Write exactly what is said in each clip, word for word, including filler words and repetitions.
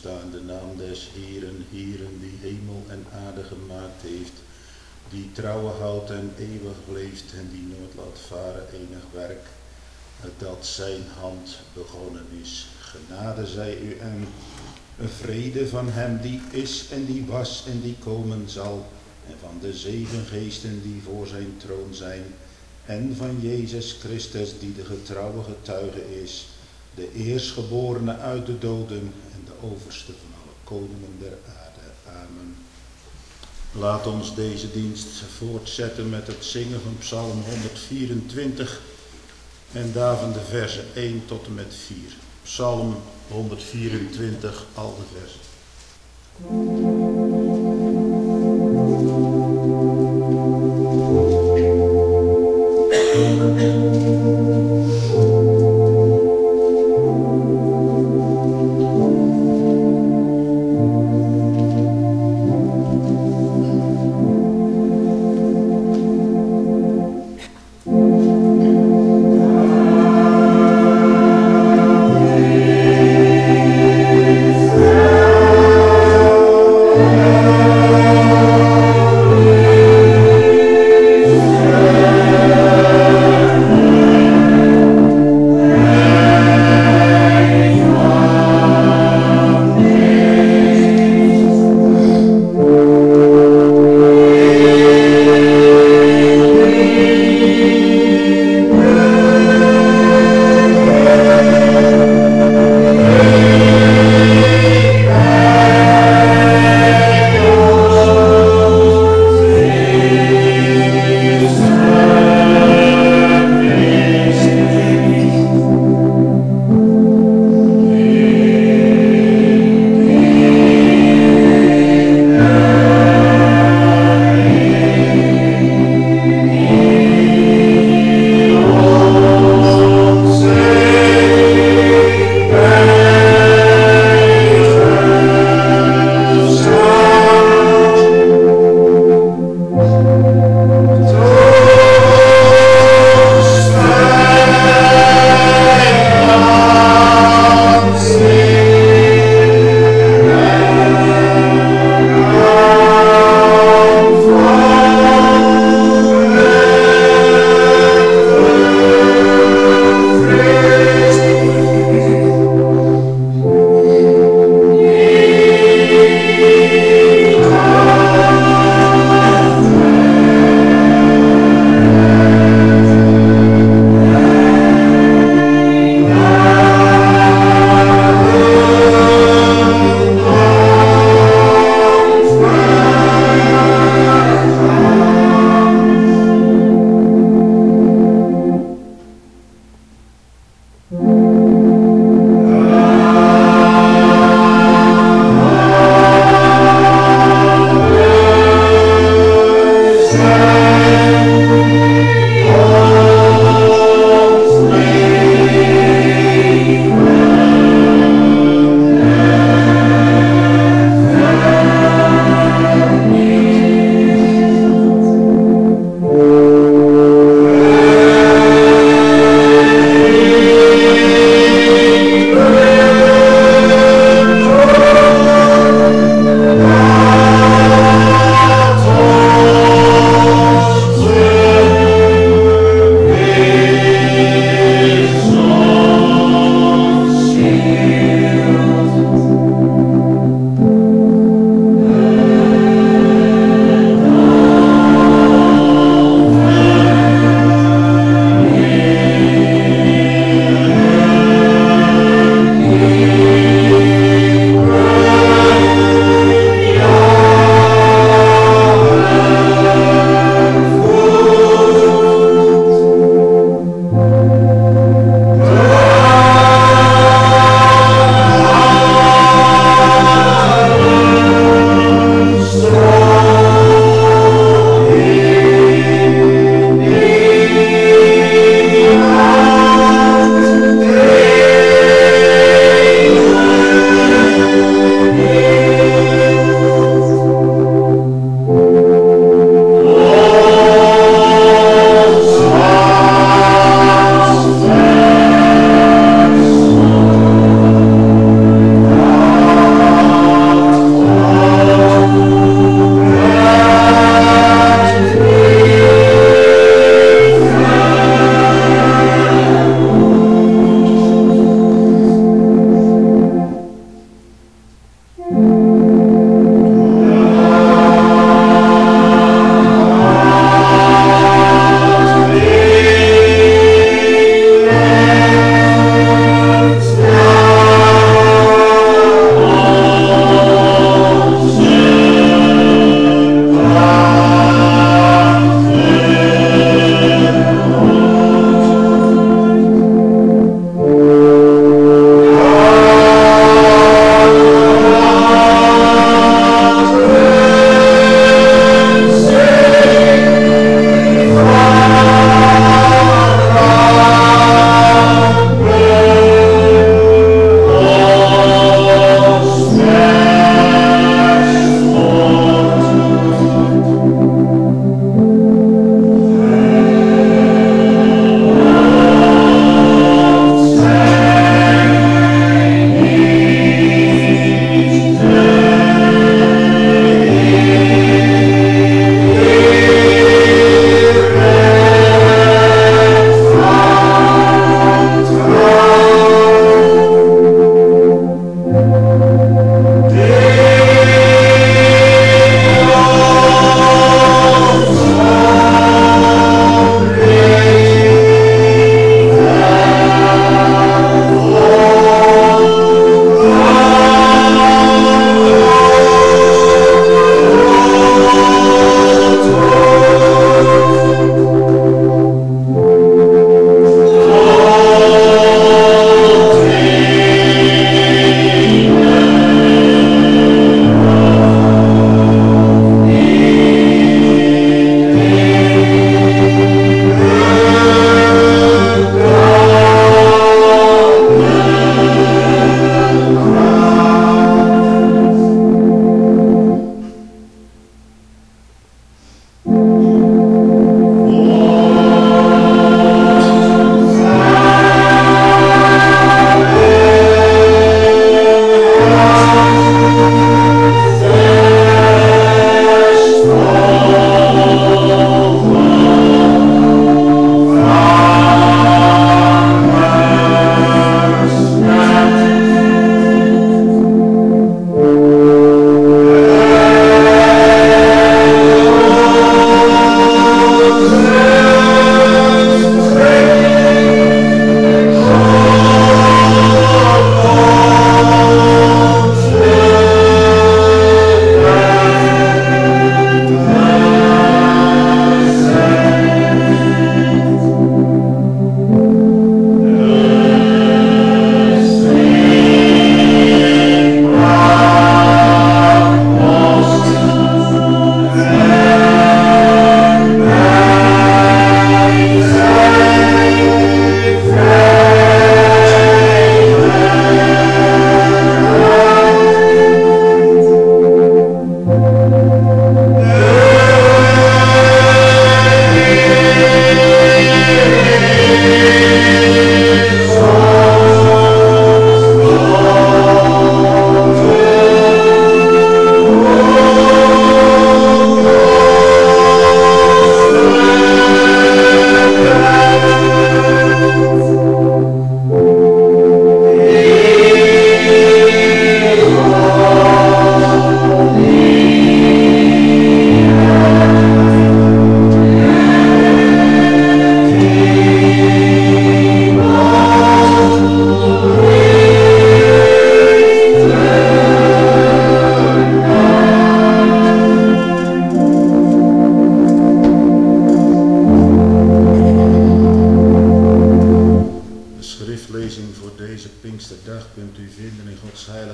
sta in de naam des Heeren, Heeren die hemel en aarde gemaakt heeft, die trouwen houdt en eeuwig leeft en die nooit laat varen enig werk, dat zijn hand begonnen is. Genade zij u en vrede van hem die is en die was en die komen zal, en van de zeven geesten die voor zijn troon zijn, en van Jezus Christus die de getrouwe getuige is, de eerstgeborene uit de doden en de overste van alle koningen der aarde. Amen. Laat ons deze dienst voortzetten met het zingen van Psalm honderdvierentwintig en daarvan de versen één tot en met vier. Psalm honderdvierentwintig, al de versen. Oh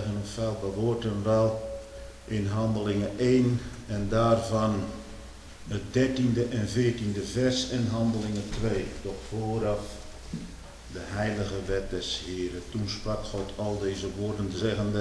zeggen of welke woorden wel, in Handelingen één en daarvan het dertiende en veertiende vers en Handelingen twee, toch vooraf de heilige wet des Heren. Toen sprak God al deze woorden zeggende: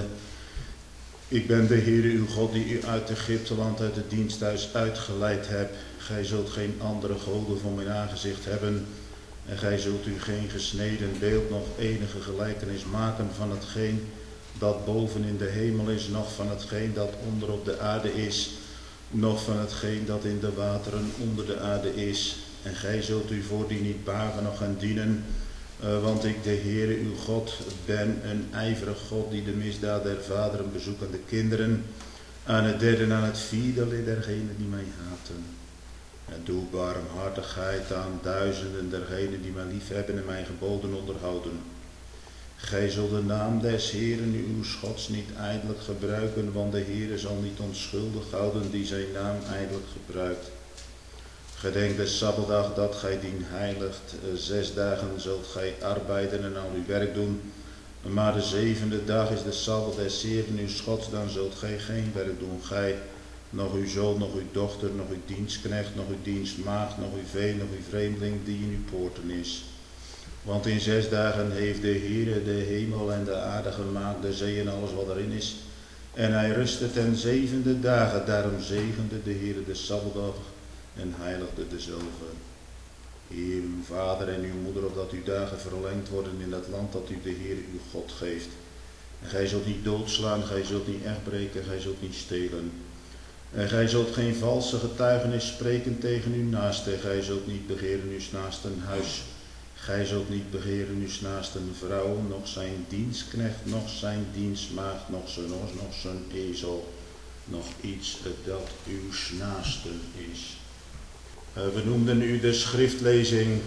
ik ben de Heere uw God die u uit Egypteland, uit het diensthuis uitgeleid hebt. Gij zult geen andere goden voor mijn aangezicht hebben. En gij zult u geen gesneden beeld, nog enige gelijkenis maken van hetgeen dat boven in de hemel is, noch van hetgeen dat onder op de aarde is, noch van hetgeen dat in de wateren onder de aarde is. En gij zult u voor die niet buigen noch gaan dienen, uh, want ik, de Heere uw God, ben een ijverig God die de misdaad der vaderen bezoekt aan de kinderen, aan het derde en aan het vierde lid dergenen die mij haten. En doe barmhartigheid aan duizenden dergenen die mij lief hebben en mijn geboden onderhouden. Gij zult de naam des Heeren uw Gods niet ijdelijk gebruiken, want de Heere zal niet onschuldig houden die zijn naam ijdelijk gebruikt. Gedenk de Sabbatdag dat gij dien heiligt. Zes dagen zult gij arbeiden en al uw werk doen. Maar de zevende dag is de Sabbat des Heeren uw Gods, dan zult gij geen werk doen. Gij, nog uw zoon, nog uw dochter, nog uw dienstknecht, nog uw dienstmaagd, nog uw vee, nog uw vreemdeling die in uw poorten is. Want in zes dagen heeft de Heere de hemel en de aarde gemaakt, de zee en alles wat erin is. En hij rustte ten zevende dagen, daarom zegende de Heere de Sabbatdag en heiligde dezelve. Heer, uw vader en uw moeder, opdat uw dagen verlengd worden in het land dat u de Heere uw God geeft. En gij zult niet doodslaan, gij zult niet echtbreken, gij zult niet stelen. En gij zult geen valse getuigenis spreken tegen uw naaste, gij zult niet begeren uw naasten huis. Gij zult niet begeren uw naasten vrouw, nog zijn dienstknecht, nog zijn dienstmaagd, nog zijn os, nog zijn ezel, nog iets dat uw naasten is. Uh, we noemden u de schriftlezing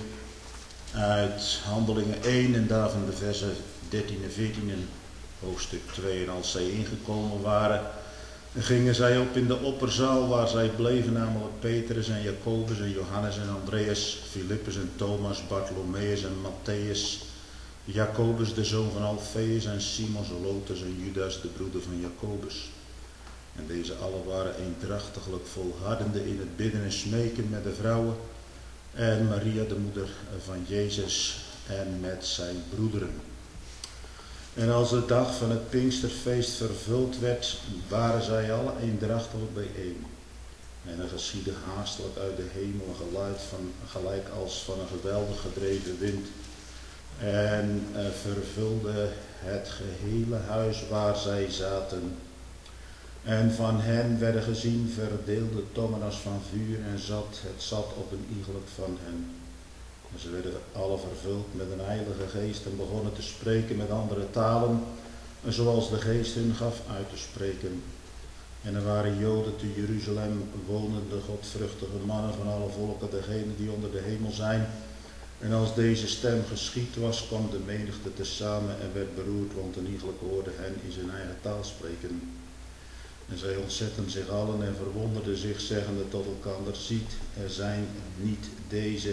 uit Handelingen één en daarvan de versen dertien en veertien en hoofdstuk twee. En als zij ingekomen waren, gingen zij op in de opperzaal waar zij bleven, namelijk Petrus en Jacobus en Johannes en Andreas, Filippus en Thomas, Bartholomeus en Matthäus, Jacobus de zoon van Alfeus en Simon Zelotes en Judas de broeder van Jacobus. En deze allen waren eendrachtiglijk volhardende in het bidden en smeken met de vrouwen en Maria de moeder van Jezus en met zijn broederen. En als de dag van het Pinksterfeest vervuld werd, waren zij alle eendrachtelijk bijeen. En er geschiedde haastelijk uit de hemel een geluid van, gelijk als van een geweldig gedreven wind. En uh, vervulde het gehele huis waar zij zaten. En van hen werden gezien verdeelde tongen als van vuur en zat, het zat op een iegelijk van hen. En ze werden alle vervuld met een heilige geest en begonnen te spreken met andere talen, zoals de geest hun gaf uit te spreken. En er waren Joden te Jeruzalem wonende godvruchtige mannen van alle volken, degenen die onder de hemel zijn. En als deze stem geschied was, kwam de menigte tezamen en werd beroerd, want een iegelijk hoorde hen in zijn eigen taal spreken. En zij ontzetten zich allen en verwonderden zich, zeggende tot elkander: ziet, er zijn niet deze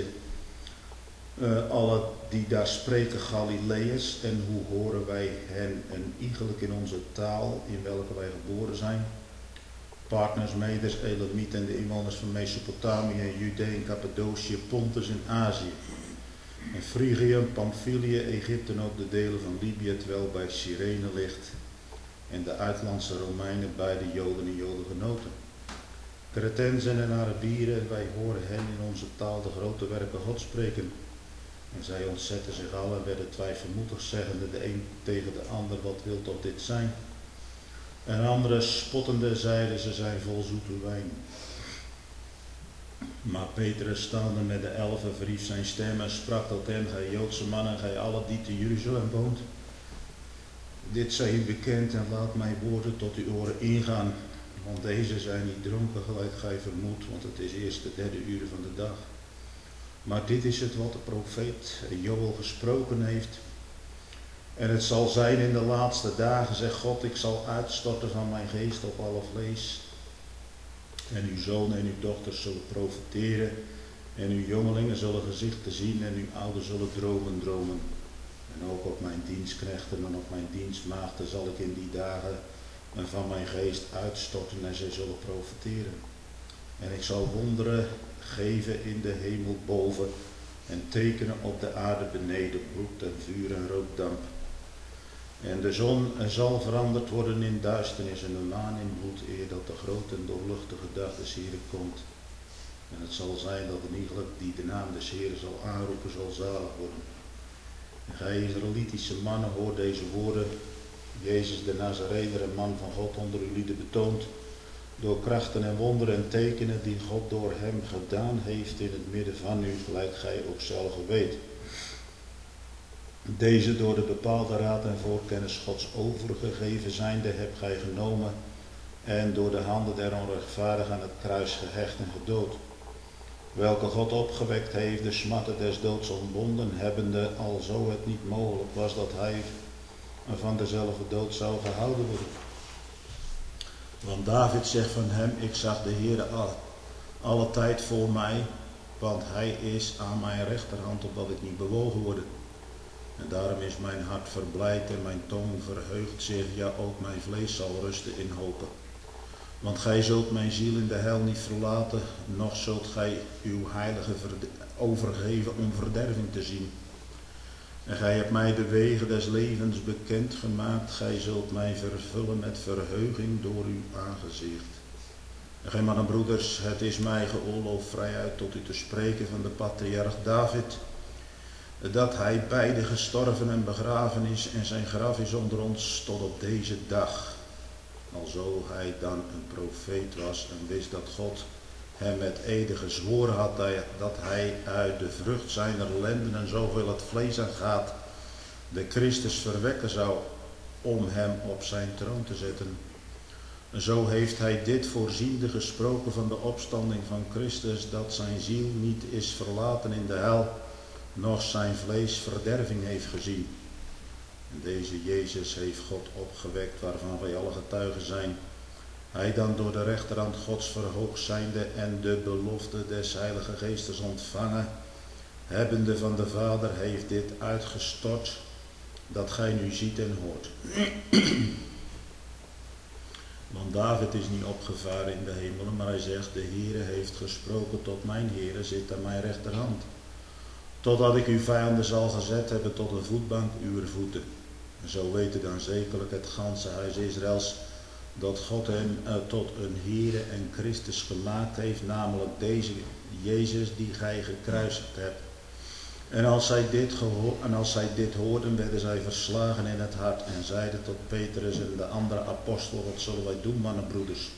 uh, alle die daar spreken Galileërs, en hoe horen wij hen een iegelijk in onze taal, in welke wij geboren zijn? Partners, Meders, Elamieten en de inwoners van Mesopotamië en Judea en Cappadocië, Pontus en Azië. En Frigië, Pamphylië, Egypte en ook de delen van Libië, terwijl bij Cyrene ligt. En de uitlandse Romeinen, beide Joden en Jodengenoten. Cretensen en Arabieren, wij horen hen in onze taal de grote werken God spreken. En zij ontzetten zich allen en werden twijfelmoedig, zeggende de een tegen de ander: wat wil toch dit zijn? En anderen spottende zeiden: ze zijn vol zoete wijn. Maar Petrus, staande met de elfen, verhief zijn stem en sprak tot hen: gij Joodse mannen, gij allen die te Jeruzalem woont. Dit zij u bekend en laat mijn woorden tot uw oren ingaan. Want deze zijn niet dronken gelijk gij vermoedt, want het is eerst de derde uur van de dag. Maar dit is het wat de profeet Joël gesproken heeft. En het zal zijn in de laatste dagen, zegt God, ik zal uitstorten van mijn geest op alle vlees. En uw zonen en uw dochters zullen profeteren. En uw jongelingen zullen gezichten zien en uw ouderen zullen dromen dromen. En ook op mijn dienstknechten en op mijn dienstmaagden zal ik in die dagen van mijn geest uitstorten en zij zullen profiteren. En ik zal wonderen geven in de hemel boven en tekenen op de aarde beneden, bloed en vuur en rookdamp. En de zon zal veranderd worden in duisternis en de maan in bloed, eer dat de grote en doorluchtige dag des Heren komt. En het zal zijn dat een iegelijk die de naam des Heren zal aanroepen, zal zalig worden. En gij Israëlitische mannen, hoor deze woorden. Jezus de Nazarener, een man van God onder u lieden betoond, door krachten en wonderen en tekenen die God door hem gedaan heeft in het midden van u, gelijk gij ook zelf weet. Deze door de bepaalde raad en voorkennis Gods overgegeven zijnde hebt gij genomen en door de handen der onrechtvaardigen aan het kruis gehecht en gedood. Welke God opgewekt heeft, de smatten des doods ontbonden hebbende, alzo het niet mogelijk was dat hij van dezelfde dood zou gehouden worden. Want David zegt van hem, ik zag de Heere alle, alle tijd voor mij, want hij is aan mijn rechterhand, opdat ik niet bewogen word. En daarom is mijn hart verblijd en mijn tong verheugt zich, ja ook mijn vlees zal rusten in hopen. Want gij zult mijn ziel in de hel niet verlaten, noch zult gij uw heilige overgeven om verderving te zien. En gij hebt mij de wegen des levens bekend gemaakt, gij zult mij vervullen met verheuging door uw aangezicht. En gij mannen broeders, het is mij geoorloofd vrijuit tot u te spreken van de patriarch David, dat hij beide gestorven en begraven is en zijn graf is onder ons tot op deze dag. Alzo hij dan een profeet was en wist dat God hem met ede gezworen had dat hij uit de vrucht zijner lenden en zoveel het vlees aangaat de Christus verwekken zou om hem op zijn troon te zetten. Zo heeft hij dit voorziende gesproken van de opstanding van Christus, dat zijn ziel niet is verlaten in de hel, noch zijn vlees verderving heeft gezien. En deze Jezus heeft God opgewekt, waarvan wij alle getuigen zijn. Hij dan door de rechterhand Gods verhoogd zijnde en de belofte des Heilige Geestes ontvangen, hebbende van de Vader, heeft dit uitgestort, dat gij nu ziet en hoort. Want David is niet opgevaren in de hemelen, maar hij zegt, de Heere heeft gesproken tot mijn Heere, zit aan mijn rechterhand. Totdat ik uw vijanden zal gezet hebben tot een voetbank uw voeten. En zo weten dan zekerlijk het ganse huis Israëls, dat God hem uh, tot een Heere en Christus gemaakt heeft, namelijk deze Jezus die gij gekruisigd hebt. En als zij dit, gehoor, en als zij dit hoorden, werden zij verslagen in het hart en zeiden tot Petrus en de andere apostel, wat zullen wij doen, mannenbroeders?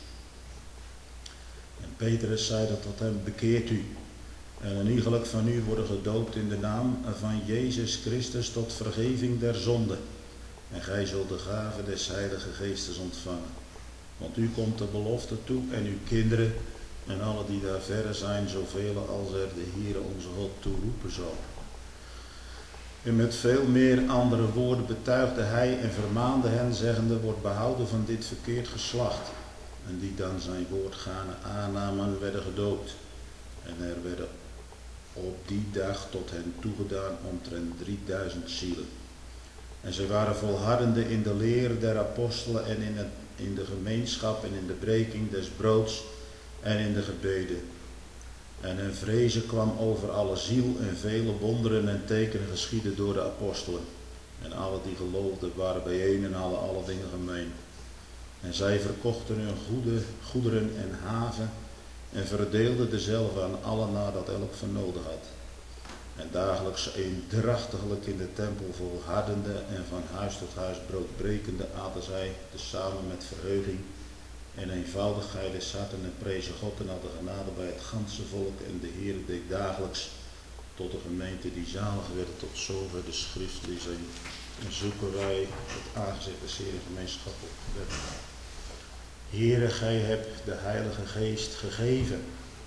En Petrus zeide tot hem, bekeert u en een iegelijk van u worden gedoopt in de naam van Jezus Christus tot vergeving der zonde. En gij zult de gave des Heilige Geestes ontvangen. Want u komt de belofte toe en uw kinderen en alle die daar verre zijn, zoveel als er de Heere onze God toeroepen zal. En met veel meer andere woorden betuigde hij en vermaande hen, zeggende, wordt behouden van dit verkeerd geslacht. En die dan zijn woord gaande aannamen, werden gedoopt. En er werden op die dag tot hen toegedaan omtrent drieduizend zielen. En zij waren volhardende in de leer der apostelen en in, het, in de gemeenschap en in de breking des broods en in de gebeden. En een vrezen kwam over alle ziel en vele wonderen en tekenen geschieden door de apostelen. En alle die geloofden waren bijeen en hadden alle dingen gemeen. En zij verkochten hun goede, goederen en haven en verdeelden dezelve aan allen nadat elk van nodig had. En dagelijks eendrachtiglijk in de tempel volhardende en van huis tot huis broodbrekende aten zij tezamen met verheuging en eenvoudigheid des harten en prezen God en hadden genade bij het ganse volk. En de Heer deed dagelijks tot de gemeente die zalig werd, tot zover de schrift lezen. En zoeken wij het aangezicht des Heeren gemeenschappelijk gebed. Heere, gij hebt de Heilige Geest gegeven.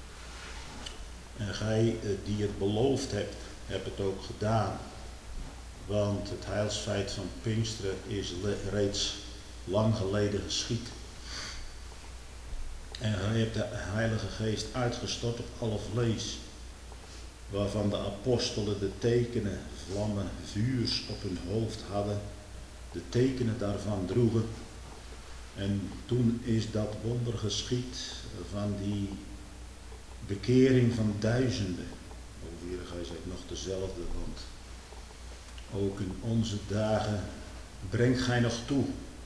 En gij die het beloofd hebt, hebt het ook gedaan. Want het heilsfeit van Pinksteren is reeds lang geleden geschied. En gij hebt de Heilige Geest uitgestort op alle vlees. waarvan de apostelen de tekenen, vlammen, vuurs op hun hoofd hadden, de tekenen daarvan droegen. En toen is dat wonder geschied van die bekering van duizenden. O Heer, gij zijt nog dezelfde, want ook in onze dagen brengt gij nog toe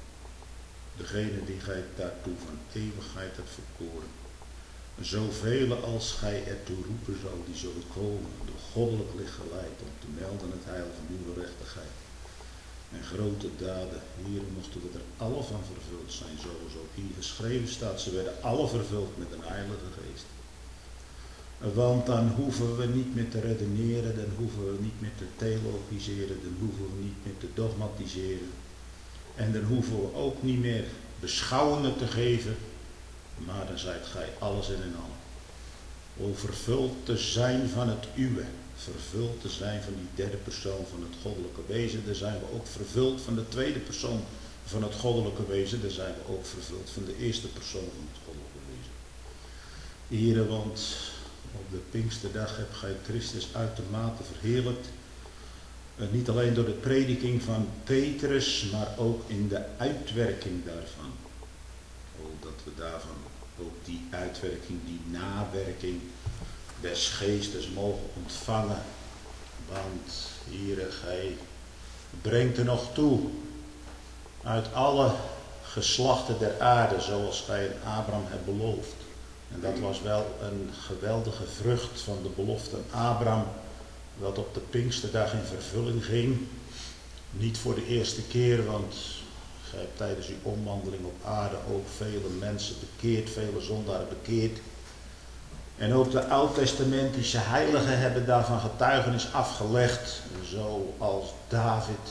degene die gij daartoe van eeuwigheid hebt verkoren. Zoveel als gij ertoe roepen zal, die zullen komen, door goddelijk licht geleid, om te melden het heil van uw gerechtigheid. En grote daden, heren, mochten we er alle van vervuld zijn, zoals ook hier geschreven staat. Ze werden alle vervuld met een heilige geest. Want dan hoeven we niet meer te redeneren, dan hoeven we niet meer te theologiseren, dan hoeven we niet meer te dogmatiseren. En dan hoeven we ook niet meer beschouwingen te geven, maar dan zijt gij alles en in allen. O vervuld te zijn van het uwe, vervuld te zijn van die derde persoon van het goddelijke wezen, dan zijn we ook vervuld van de tweede persoon van het goddelijke wezen, dan zijn we ook vervuld van de eerste persoon van het goddelijke wezen. Heren, want op de Pinksterdag hebt gij Christus uitermate verheerlijkt. En niet alleen door de prediking van Petrus, maar ook in de uitwerking daarvan. O, dat we daarvan ook die uitwerking, die nawerking des geestes mogen ontvangen. Want, Heere, gij brengt er nog toe uit alle geslachten der aarde, zoals gij aan Abraham hebt beloofd. En dat was wel een geweldige vrucht van de belofte aan Abraham, wat op de Pinksterdag in vervulling ging. Niet voor de eerste keer, want gij hebt tijdens uw omwandeling op aarde ook vele mensen bekeerd, vele zondaren bekeerd. En ook de oud-testamentische heiligen hebben daarvan getuigenis afgelegd, zoals David.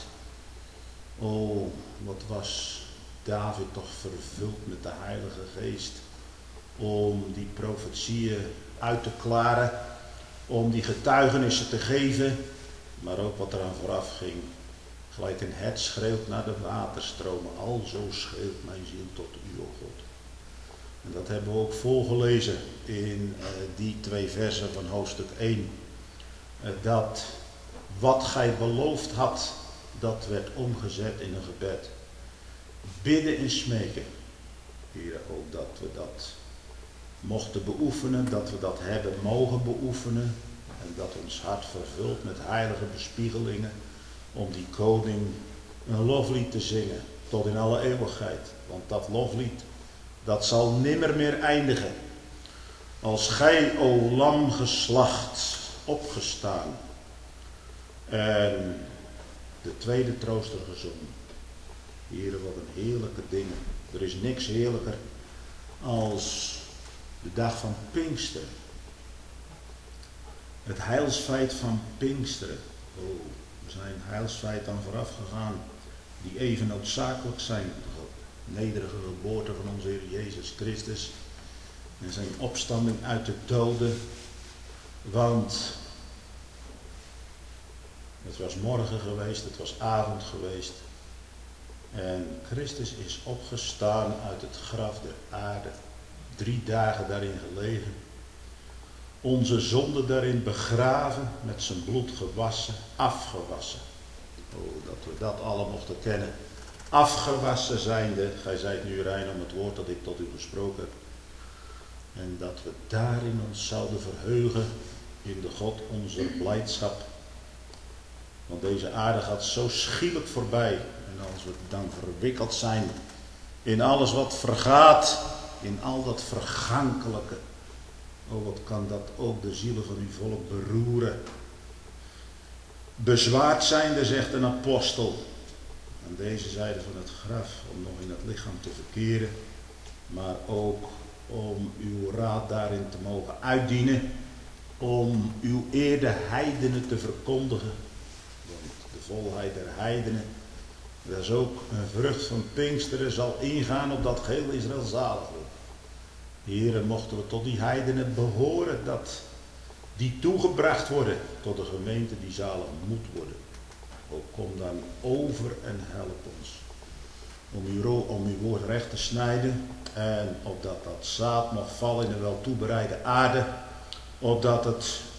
O, wat was David toch vervuld met de Heilige Geest, om die profetieën uit te klaren, om die getuigenissen te geven, maar ook wat eraan vooraf ging. Gelijk een hert schreeuwt naar de waterstromen, alzo schreeuwt mijn ziel tot u, o God. En dat hebben we ook voorgelezen in uh, die twee versen van hoofdstuk één. Uh, dat wat gij beloofd had, dat werd omgezet in een gebed. Bidden en smeken. Heer, ook dat we dat mochten beoefenen, dat we dat hebben mogen beoefenen. En dat ons hart vervult met heilige bespiegelingen, om die koning een loflied te zingen, tot in alle eeuwigheid. Want dat loflied, dat zal nimmer meer eindigen. Als gij, o lam geslacht, opgestaan en de tweede trooster gezongen. Heere, wat een heerlijke dingen. Er is niks heerlijker als de dag van Pinksteren. Het heilsfeit van Pinksteren. Oh, er zijn heilsfeiten aan vooraf gegaan die even noodzakelijk zijn. De nederige geboorte van onze Heer Jezus Christus en zijn opstanding uit de doden. Want het was morgen geweest, het was avond geweest. En Christus is opgestaan uit het graf der aarde. Drie dagen daarin gelegen. Onze zonde daarin begraven, met zijn bloed gewassen, afgewassen. Oh, dat we dat alle mochten kennen. Afgewassen zijnde, gij zijt nu rein om het woord dat ik tot u gesproken heb. En dat we daarin ons zouden verheugen in de God onze blijdschap. Want deze aarde gaat zo schielijk voorbij. En als we dan verwikkeld zijn in alles wat vergaat, in al dat vergankelijke. Oh, wat kan dat ook de zielen van uw volk beroeren. Bezwaard zijnde, zegt een apostel, aan deze zijde van het graf, om nog in het lichaam te verkeren, maar ook om uw raad daarin te mogen uitdienen, om uw eer de heidenen te verkondigen. Want de volheid der heidenen, dat is ook een vrucht van Pinksteren, zal ingaan op dat geheel Israël zalig wordt. Heren, mochten we tot die heidenen behoren, dat die toegebracht worden tot de gemeente die zalig moet worden. O, kom dan over en help ons. Om uw, om uw woord recht te snijden. En opdat dat zaad mag vallen in de wel toebereide aarde. Opdat het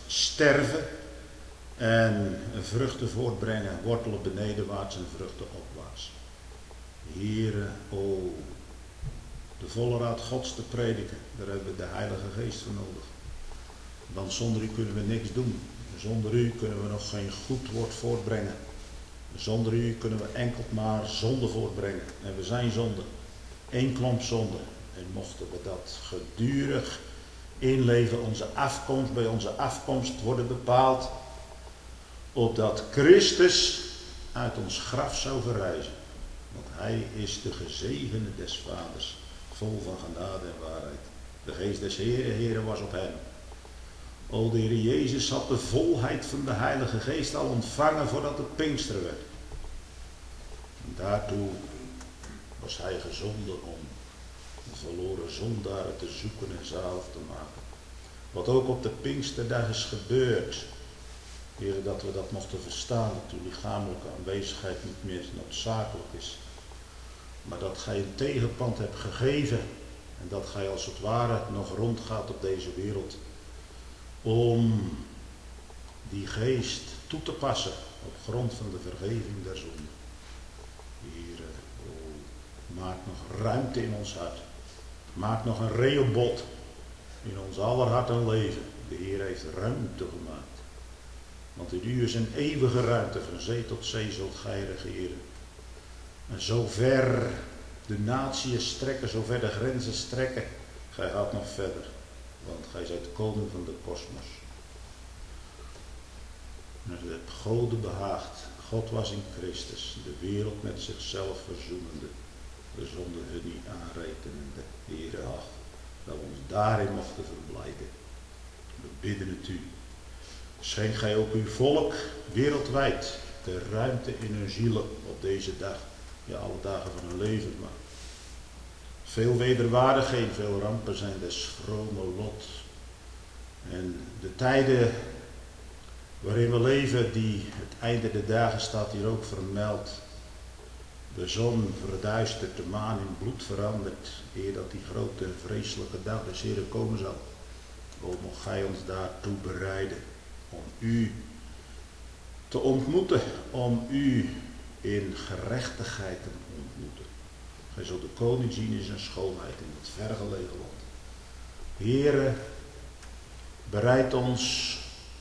sterven en vruchten voortbrengen, wortelen benedenwaarts en vruchten opwaarts. Heere, o, de volle raad Gods te prediken, daar hebben we de Heilige Geest voor nodig. Want zonder u kunnen we niks doen. Zonder u kunnen we nog geen goed woord voortbrengen. Zonder u kunnen we enkel maar zonde voortbrengen. En we zijn zonde. Eén klomp zonde. En mochten we dat gedurig inleven, onze afkomst, bij onze afkomst worden bepaald, opdat Christus uit ons graf zou verrijzen. Want hij is de gezegende des Vaders, vol van genade en waarheid. De geest des Heeren, Heere was op hem. O, de Heer Jezus had de volheid van de Heilige Geest al ontvangen voordat het Pinksteren werd. En daartoe was hij gezonden om de verloren zondaren te zoeken en zalig te maken. Wat ook op de Pinksterdag is gebeurd. Heer, dat we dat mochten verstaan, dat uw lichamelijke aanwezigheid niet meer noodzakelijk is. Maar dat gij een tegenpand hebt gegeven en dat gij als het ware nog rondgaat op deze wereld. Om die geest toe te passen op grond van de vergeving der zonde. Heer, oh, maak nog ruimte in ons hart. Maak nog een Rehoboth in ons aller hart en leven. De Heer heeft ruimte gemaakt. Want in u is een eeuwige ruimte, van zee tot zee zult gij regeren. En zover de natieën strekken, zover de grenzen strekken, gij gaat nog verder. Want gij zijt koning van de kosmos. En het heeft Gode behaagd. God was in Christus, de wereld met zichzelf verzoenende, de zonde hun niet aanrekenende. Heere, ach, dat we ons daarin mochten verblijden. We bidden het u. Schenk gij ook uw volk wereldwijd de ruimte in hun zielen op deze dag. Ja, alle dagen van hun leven, maar veel wederwaardigheden, veel rampen zijn des vrome lot. En de tijden waarin we leven, die het einde der dagen staat hier ook vermeld. De zon verduistert, de maan in bloed verandert, eer dat die grote vreselijke dag des Heren komen zal. O, mocht gij ons daartoe bereiden, om u te ontmoeten, om u in gerechtigheid te ontmoeten. Gij zult de koning zien in zijn schoonheid in het vergelegen land. Heere, bereid ons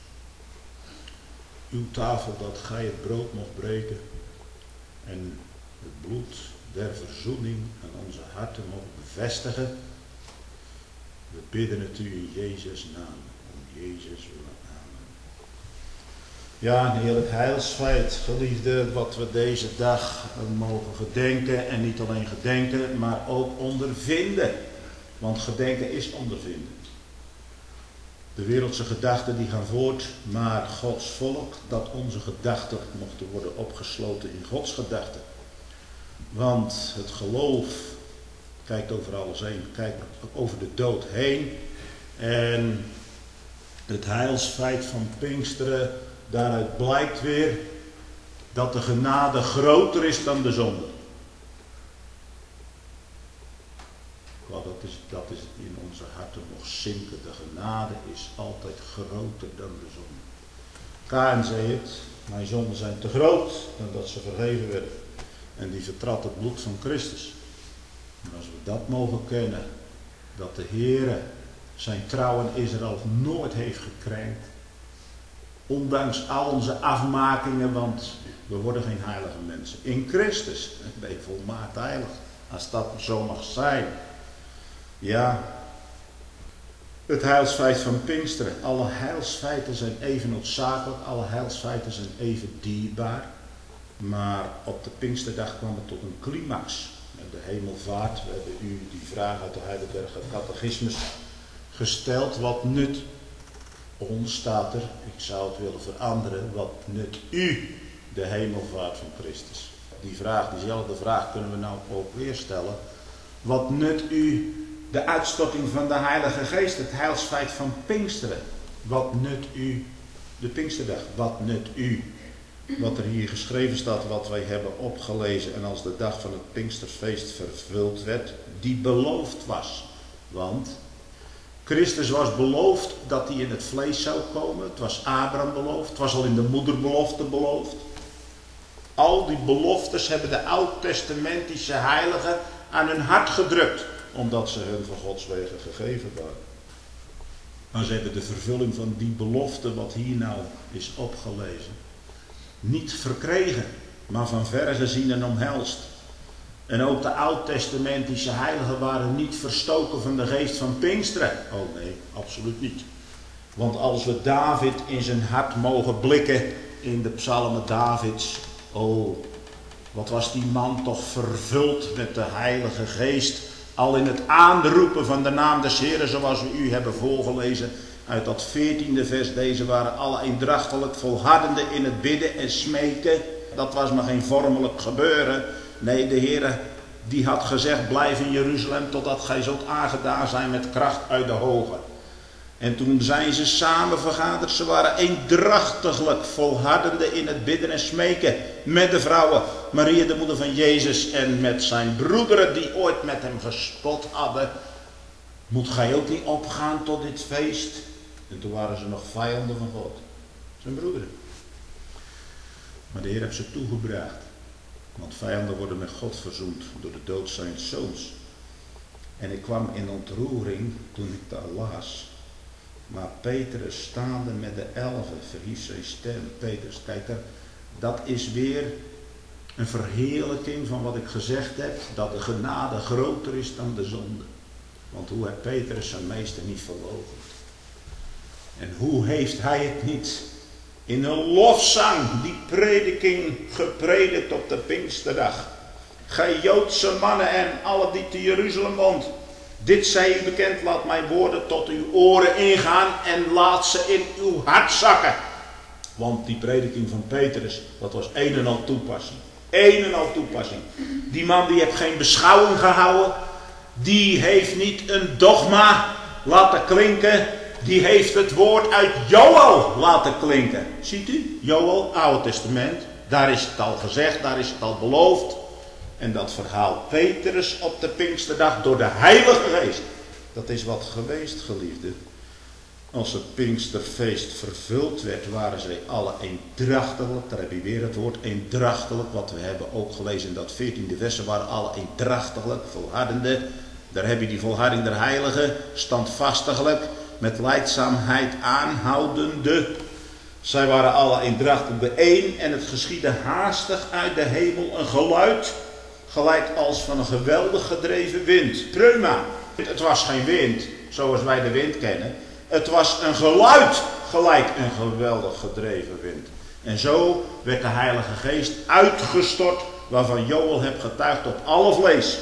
uw tafel dat gij het brood mocht breken en het bloed der verzoening aan onze harten mocht bevestigen. We bidden het u in Jezus' naam, om Jezus willen. Amen. Ja, een heerlijk heilsfeit, geliefde, wat we deze dag mogen gedenken en niet alleen gedenken, maar ook ondervinden. Want gedenken is ondervinden. De wereldse gedachten die gaan voort, maar Gods volk, dat onze gedachten mochten worden opgesloten in Gods gedachten. Want het geloof kijkt over alles heen, kijkt over de dood heen. En het heilsfeit van Pinksteren, daaruit blijkt weer dat de genade groter is dan de zonde. Wel, dat is, dat is in onze harten nog zinken. De genade is altijd groter dan de zonde. Kaïn zei het, mijn zonden zijn te groot dan dat ze vergeven werden. En die vertrad het bloed van Christus. Maar als we dat mogen kennen, dat de Heere zijn trouw aan Israël nooit heeft gekrenkt. Ondanks al onze afmakingen, want we worden geen heilige mensen. In Christus ben je volmaakt heilig. Als dat zo mag zijn. Ja, het heilsfeit van Pinksteren. Alle heilsfeiten zijn even noodzakelijk, alle heilsfeiten zijn even dierbaar. Maar op de Pinksterdag kwam het tot een climax. De hemelvaart, we hebben u die vraag uit de Heidelberger Catechismus gesteld. Wat nut ons, staat er, ik zou het willen veranderen, wat nut u de hemelvaart van Christus? Die vraag, diezelfde vraag kunnen we nou ook weer stellen. Wat nut u de uitstorting van de Heilige Geest, het heilsfeit van Pinksteren? Wat nut u de Pinksterdag? Wat nut u wat er hier geschreven staat, wat wij hebben opgelezen en als de dag van het Pinksterfeest vervuld werd, die beloofd was? Want Christus was beloofd dat hij in het vlees zou komen. Het was Abraham beloofd. Het was al in de moederbelofte beloofd. Al die beloftes hebben de oud-testamentische heiligen aan hun hart gedrukt. Omdat ze hun van Gods wegen gegeven waren. Maar ze hebben de vervulling van die belofte, wat hier nou is opgelezen, niet verkregen. Maar van verre gezien en omhelst. En ook de oud-testamentische heiligen waren niet verstoken van de geest van Pinksteren. Oh nee, absoluut niet. Want als we David in zijn hart mogen blikken in de psalmen Davids. Oh, wat was die man toch vervuld met de Heilige Geest. Al in het aanroepen van de naam des Heeren, zoals we u hebben voorgelezen. Uit dat veertiende vers, deze waren alle eendrachtelijk volhardende in het bidden en smeken. Dat was maar geen vormelijk gebeuren. Nee, de Heere die had gezegd, blijf in Jeruzalem totdat gij zult aangedaan zijn met kracht uit de hoge. En toen zijn ze samen vergaderd, ze waren eendrachtiglijk volhardende in het bidden en smeken. Met de vrouwen, Maria de moeder van Jezus en met zijn broederen die ooit met hem gespot hadden. Moet gij ook niet opgaan tot dit feest? En toen waren ze nog vijanden van God. Zijn broederen. Maar de Heer heeft ze toegebracht. Want vijanden worden met God verzoend door de dood zijns zoons. En ik kwam in ontroering toen ik daar las. Maar Petrus staande met de elfen verhief zijn stem. Petrus, kijk daar, dat is weer een verheerlijking van wat ik gezegd heb. Dat de genade groter is dan de zonde. Want hoe heeft Petrus zijn meester niet verloochend? En hoe heeft hij het niet in een lofzang die prediking gepredikt op de Pinksterdag? Gij Joodse mannen en alle die te Jeruzalem woont. Dit zij u bekend, laat mijn woorden tot uw oren ingaan en laat ze in uw hart zakken. Want die prediking van Petrus, dat was een en al toepassing. Een en al toepassing. Die man die heeft geen beschouwing gehouden. Die heeft niet een dogma laten klinken. Die heeft het woord uit Joël laten klinken. Ziet u? Joël, Oude Testament. Daar is het al gezegd, daar is het al beloofd. En dat verhaalt Petrus op de Pinksterdag door de Heilige Geest. Dat is wat geweest, geliefde. Als het Pinksterfeest vervuld werd, waren zij alle eendrachtelijk. Daar heb je weer het woord eendrachtelijk, wat we hebben ook gelezen in dat veertiende vers. Ze waren alle eendrachtelijk, volhardende. Daar heb je die volharding der Heiligen, standvastiglijk, met lijdzaamheid aanhoudende. Zij waren alle eendrachtelijk bijeen en het geschiedde haastig uit de hemel een geluid, gelijk als van een geweldig gedreven wind. Pneuma. Het was geen wind, zoals wij de wind kennen. Het was een geluid, gelijk een geweldig gedreven wind. En zo werd de Heilige Geest uitgestort, waarvan Joël heeft getuigd op alle vlees.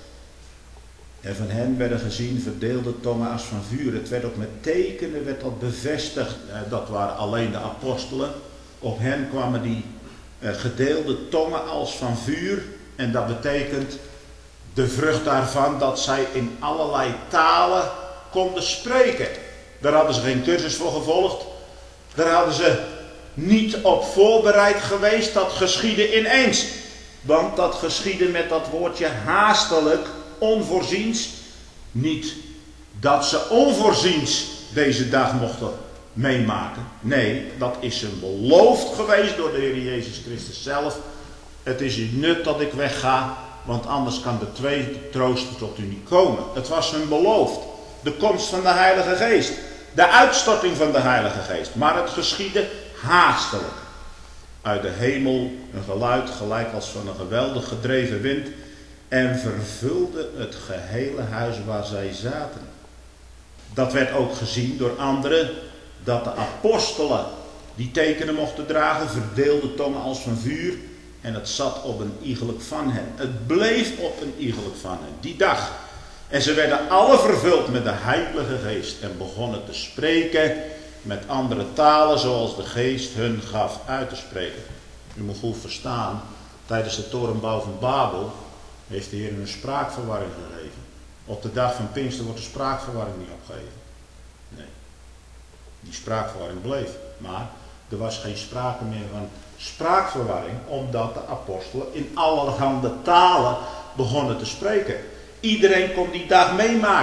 En van hen werden gezien verdeelde tongen als van vuur. Het werd ook met tekenen werd dat bevestigd. Dat waren alleen de apostelen. Op hen kwamen die gedeelde tongen als van vuur. En dat betekent de vrucht daarvan dat zij in allerlei talen konden spreken. Daar hadden ze geen cursus voor gevolgd. Daar hadden ze niet op voorbereid geweest. Dat geschiedde ineens. Want dat geschiedde met dat woordje haastelijk, onvoorziens. Niet dat ze onvoorziens deze dag mochten meemaken. Nee, dat is hun beloofd geweest door de Heer Jezus Christus zelf. Het is u nut dat ik wegga, want anders kan de tweede trooster tot u niet komen. Het was hun beloofd. De komst van de Heilige Geest. De uitstorting van de Heilige Geest. Maar het geschiedde haastelijk. Uit de hemel een geluid gelijk als van een geweldig gedreven wind. En vervulde het gehele huis waar zij zaten. Dat werd ook gezien door anderen. Dat de apostelen die tekenen mochten dragen. Verdeelde tongen als van vuur. En het zat op een iegelijk van hen. Het bleef op een iegelijk van hen. Die dag. En ze werden alle vervuld met de Heilige Geest. En begonnen te spreken met andere talen zoals de Geest hun gaf uit te spreken. U moet goed verstaan. Tijdens de torenbouw van Babel heeft de Heer een spraakverwarring gegeven. Op de dag van Pinkster wordt de spraakverwarring niet opgegeven. Nee. Die spraakverwarring bleef. Maar er was geen sprake meer van spraakverwarring. Omdat de apostelen in allerhande talen begonnen te spreken. Iedereen kon die dag meemaken.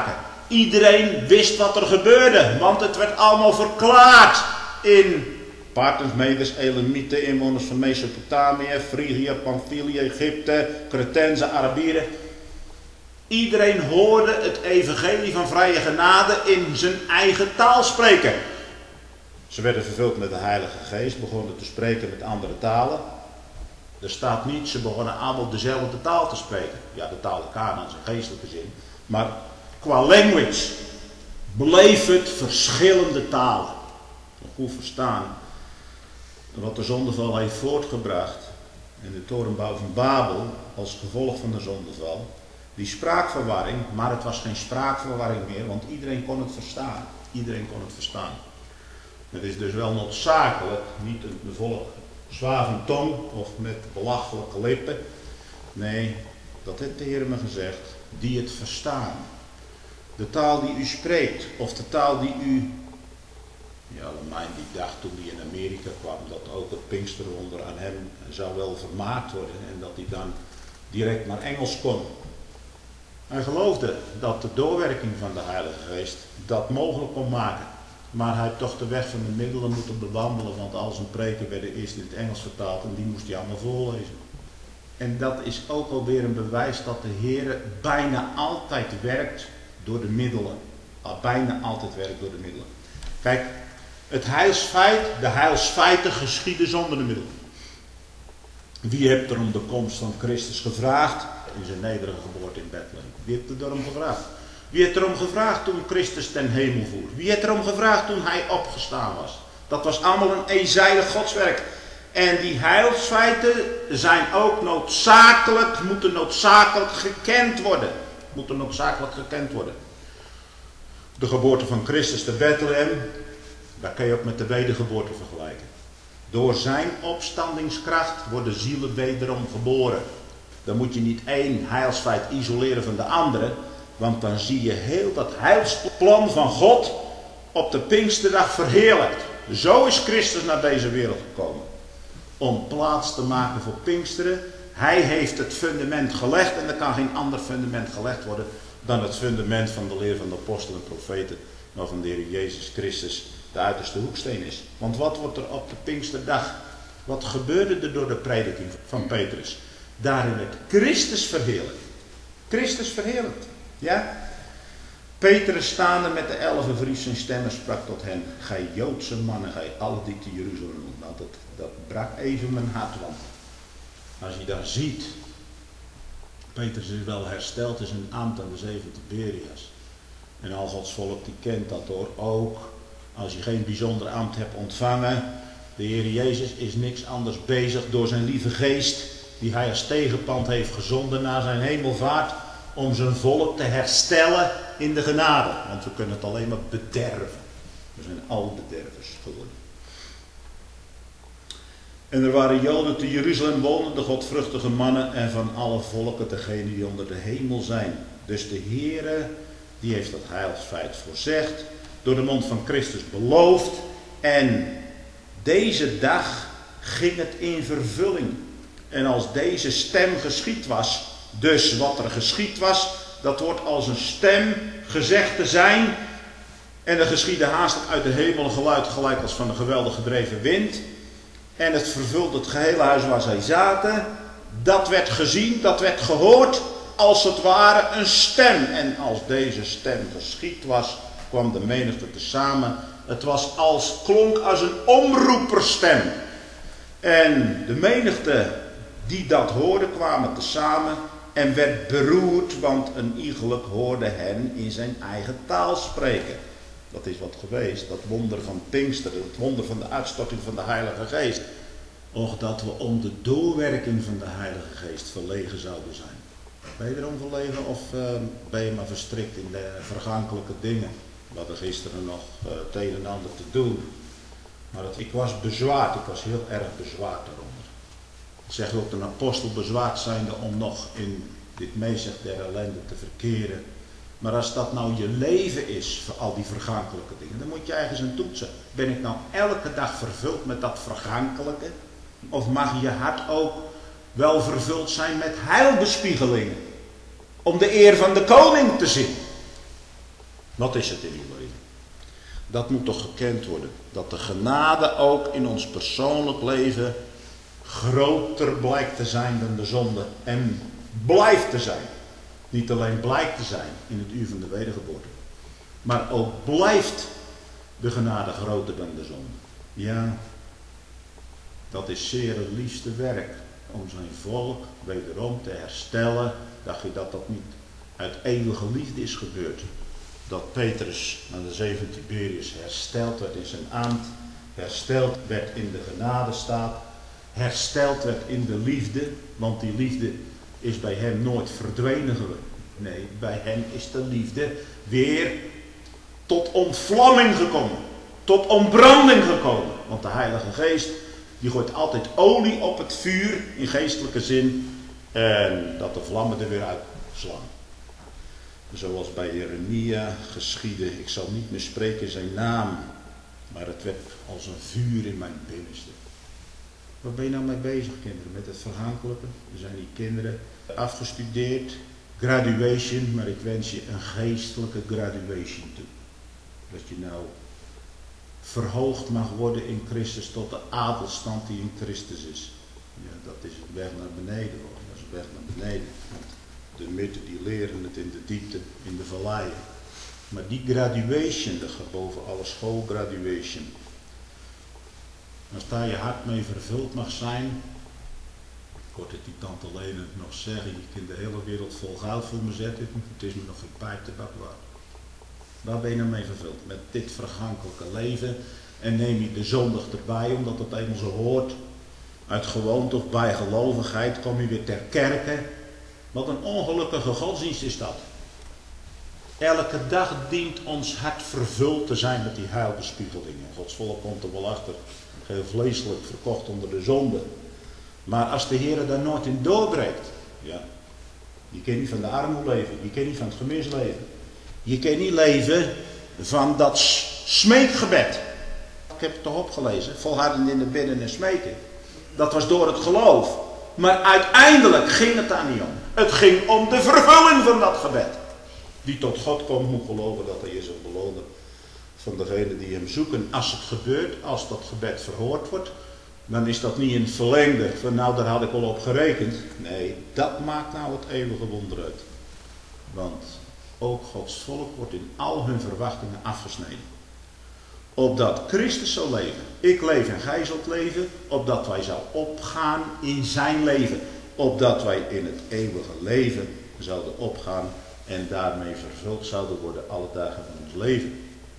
Iedereen wist wat er gebeurde, want het werd allemaal verklaard in Parters, Meders, Elamieten, inwoners van Mesopotamië, Frigië, Pamphylië, Egypte, Cretense, Arabieren. Iedereen hoorde het evangelie van vrije genade in zijn eigen taal spreken. Ze werden vervuld met de Heilige Geest, begonnen te spreken met andere talen. Er staat niet, ze begonnen allemaal dezelfde taal te spreken. Ja, de taal Kanaan is een geestelijke zin. Maar qua language bleef het verschillende talen. Goed verstaan wat de zondeval heeft voortgebracht en de torenbouw van Babel als gevolg van de zondeval. Die spraakverwarring, maar het was geen spraakverwarring meer, want iedereen kon het verstaan. Iedereen kon het verstaan. Het is dus wel noodzakelijk, niet een volk zwavend tong of met belachelijke lippen. Nee, dat heeft de Heer me gezegd, die het verstaan. De taal die u spreekt, of de taal die u... Ja, Lemijn die dacht toen hij in Amerika kwam, dat ook het Pinksterwonder aan hem zou wel vermaakt worden. En dat hij dan direct naar Engels kon. Hij geloofde dat de doorwerking van de Heilige Geest dat mogelijk kon maken. Maar hij heeft toch de weg van de middelen moeten bewandelen, want al zijn preken werden eerst in het Engels vertaald en die moest hij allemaal voorlezen. En dat is ook alweer een bewijs dat de Heer bijna altijd werkt door de middelen. Bijna altijd werkt door de middelen. Kijk, het heilsfeit, de heilsfeiten geschieden zonder de middelen. Wie heeft er om de komst van Christus gevraagd in zijn nederige geboorte in Bethlehem? Wie heeft er erom gevraagd? Wie heeft erom gevraagd toen Christus ten hemel voer? Wie heeft erom gevraagd toen hij opgestaan was? Dat was allemaal een eenzijdig godswerk. En die heilsfeiten zijn ook noodzakelijk, moeten noodzakelijk gekend worden. Moeten noodzakelijk gekend worden. De geboorte van Christus te Bethlehem, daar kan je ook met de wedergeboorte vergelijken. Door zijn opstandingskracht worden zielen wederom geboren. Dan moet je niet één heilsfeit isoleren van de andere. Want dan zie je heel dat heilsplan van God op de Pinksterdag verheerlijkt. Zo is Christus naar deze wereld gekomen. Om plaats te maken voor Pinksteren. Hij heeft het fundament gelegd en er kan geen ander fundament gelegd worden dan het fundament van de leer van de apostelen en profeten, waarvan de Heer Jezus Christus de uiterste hoeksteen is. Want wat wordt er op de Pinksterdag, wat gebeurde er door de prediking van Petrus? Daarin werd Christus verheerlijkt. Christus verheerlijkt. Ja? Petrus staande met de elfen verhief zijn stem en sprak tot hen: gij Joodse mannen, gij alle die te Jeruzalem noemt. Nou, dat, dat brak even mijn hart, want als je daar ziet, Petrus is wel hersteld in zijn ambt aan de zee van Tiberias. En al Gods volk die kent dat hoor, ook als je geen bijzonder ambt hebt ontvangen. De Heer Jezus is niks anders bezig door zijn lieve geest, die hij als tegenpand heeft gezonden na zijn hemelvaart, om zijn volk te herstellen in de genade. Want we kunnen het alleen maar bederven. We zijn al bedervers geworden. En er waren Joden te Jeruzalem wonen, de godvruchtige mannen en van alle volken degenen die onder de hemel zijn. Dus de Heere, die heeft dat heilsfeit voorzegd, door de mond van Christus beloofd. En deze dag ging het in vervulling. En als deze stem geschied was, dus wat er geschied was, dat wordt als een stem gezegd te zijn. En er geschiedde haastig uit de hemel een geluid gelijk als van een geweldig gedreven wind. En het vervulde het gehele huis waar zij zaten. Dat werd gezien, dat werd gehoord, als het ware een stem. En als deze stem geschied was, kwam de menigte tezamen. Het was als, klonk als een omroeperstem. En de menigte die dat hoorde, kwamen tezamen en werd beroerd, want een iegelijk hoorde hen in zijn eigen taal spreken. Dat is wat geweest, dat wonder van Pinksteren, het wonder van de uitstorting van de Heilige Geest. Och, dat we om de doorwerking van de Heilige Geest verlegen zouden zijn. Ben je erom verlegen of uh, ben je maar verstrikt in de vergankelijke dingen? We hadden gisteren nog uh, het een en ander te doen. Maar dat, ik was bezwaard, ik was heel erg bezwaard daaronder. Ik zeg ook een apostel bezwaard zijnde om nog in dit meezicht der ellende te verkeren. Maar als dat nou je leven is voor al die vergankelijke dingen, dan moet je ergens aan toetsen. Ben ik nou elke dag vervuld met dat vergankelijke? Of mag je hart ook wel vervuld zijn met heilbespiegelingen? Om de eer van de koning te zien. Wat is het in uw leven? Dat moet toch gekend worden. Dat de genade ook in ons persoonlijk leven groter blijkt te zijn dan de zonde. En blijft te zijn. Niet alleen blijkt te zijn in het uur van de wedergeboorte. Maar ook blijft de genade groter dan de zonde. Ja, dat is zeer het liefste werk. Om zijn volk wederom te herstellen. Dacht je dat dat niet uit eeuwige liefde is gebeurd? Dat Petrus aan de zee van Tiberius hersteld werd in zijn ambt. Hersteld werd in de genadestaat. Hersteld werd in de liefde. Want die liefde is bij hem nooit verdwenen geweest. Nee, bij hem is de liefde weer tot ontvlamming gekomen. Tot ontbranding gekomen. Want de Heilige Geest, die gooit altijd olie op het vuur in geestelijke zin. En dat de vlammen er weer uitslaan. Zoals bij Jeremia geschiedde. Ik zal niet meer spreken in zijn naam. Maar het werd als een vuur in mijn binnenste. Waar ben je nou mee bezig, kinderen? Met het vergankelijke? Er zijn die kinderen afgestudeerd. Graduation. Maar ik wens je een geestelijke graduation toe. Dat je nou verhoogd mag worden in Christus tot de adelstand die in Christus is. Ja, dat is een weg naar beneden hoor. Dat is een weg naar beneden. Want de midden die leren het in de diepte, in de valleien. Maar die graduation, dat gaat boven alle schoolgraduation. Als daar je hart mee vervuld mag zijn. Ik hoorde die tante Lene nog zeggen, je kunt de hele wereld vol goud voor me zetten. Het is me nog geen pijptabak waard. Waar ben je nou mee vervuld? Met dit vergankelijke leven. En neem je de zondag erbij, omdat het eenmaal zo hoort. Uit gewoonte of bijgelovigheid kom je weer ter kerke. Wat een ongelukkige godsdienst is dat. Elke dag dient ons hart vervuld te zijn met die heilbespiegelingen. Gods volk komt er wel achter. Heel vleeselijk verkocht onder de zonde. Maar als de Heer daar nooit in doorbreekt. Ja, je kan niet van de armoede leven. Je kan niet van het gemis leven. Je kan niet leven van dat smeekgebed. Ik heb het toch opgelezen. Volhardend in de bidden en smeken. Dat was door het geloof. Maar uiteindelijk ging het daar niet om. Het ging om de vervulling van dat gebed. Die tot God komt moet geloven dat hij je zal belonen. Van degenen die hem zoeken. Als het gebeurt, als dat gebed verhoord wordt. Dan is dat niet in het verlengde. Van nou daar had ik al op gerekend. Nee, dat maakt nou het eeuwige wonder uit. Want ook Gods volk wordt in al hun verwachtingen afgesneden. Opdat Christus zal leven. Ik leef en gij zult leven. Opdat wij zou opgaan in zijn leven. Opdat wij in het eeuwige leven zouden opgaan. En daarmee vervuld zouden worden alle dagen van ons leven.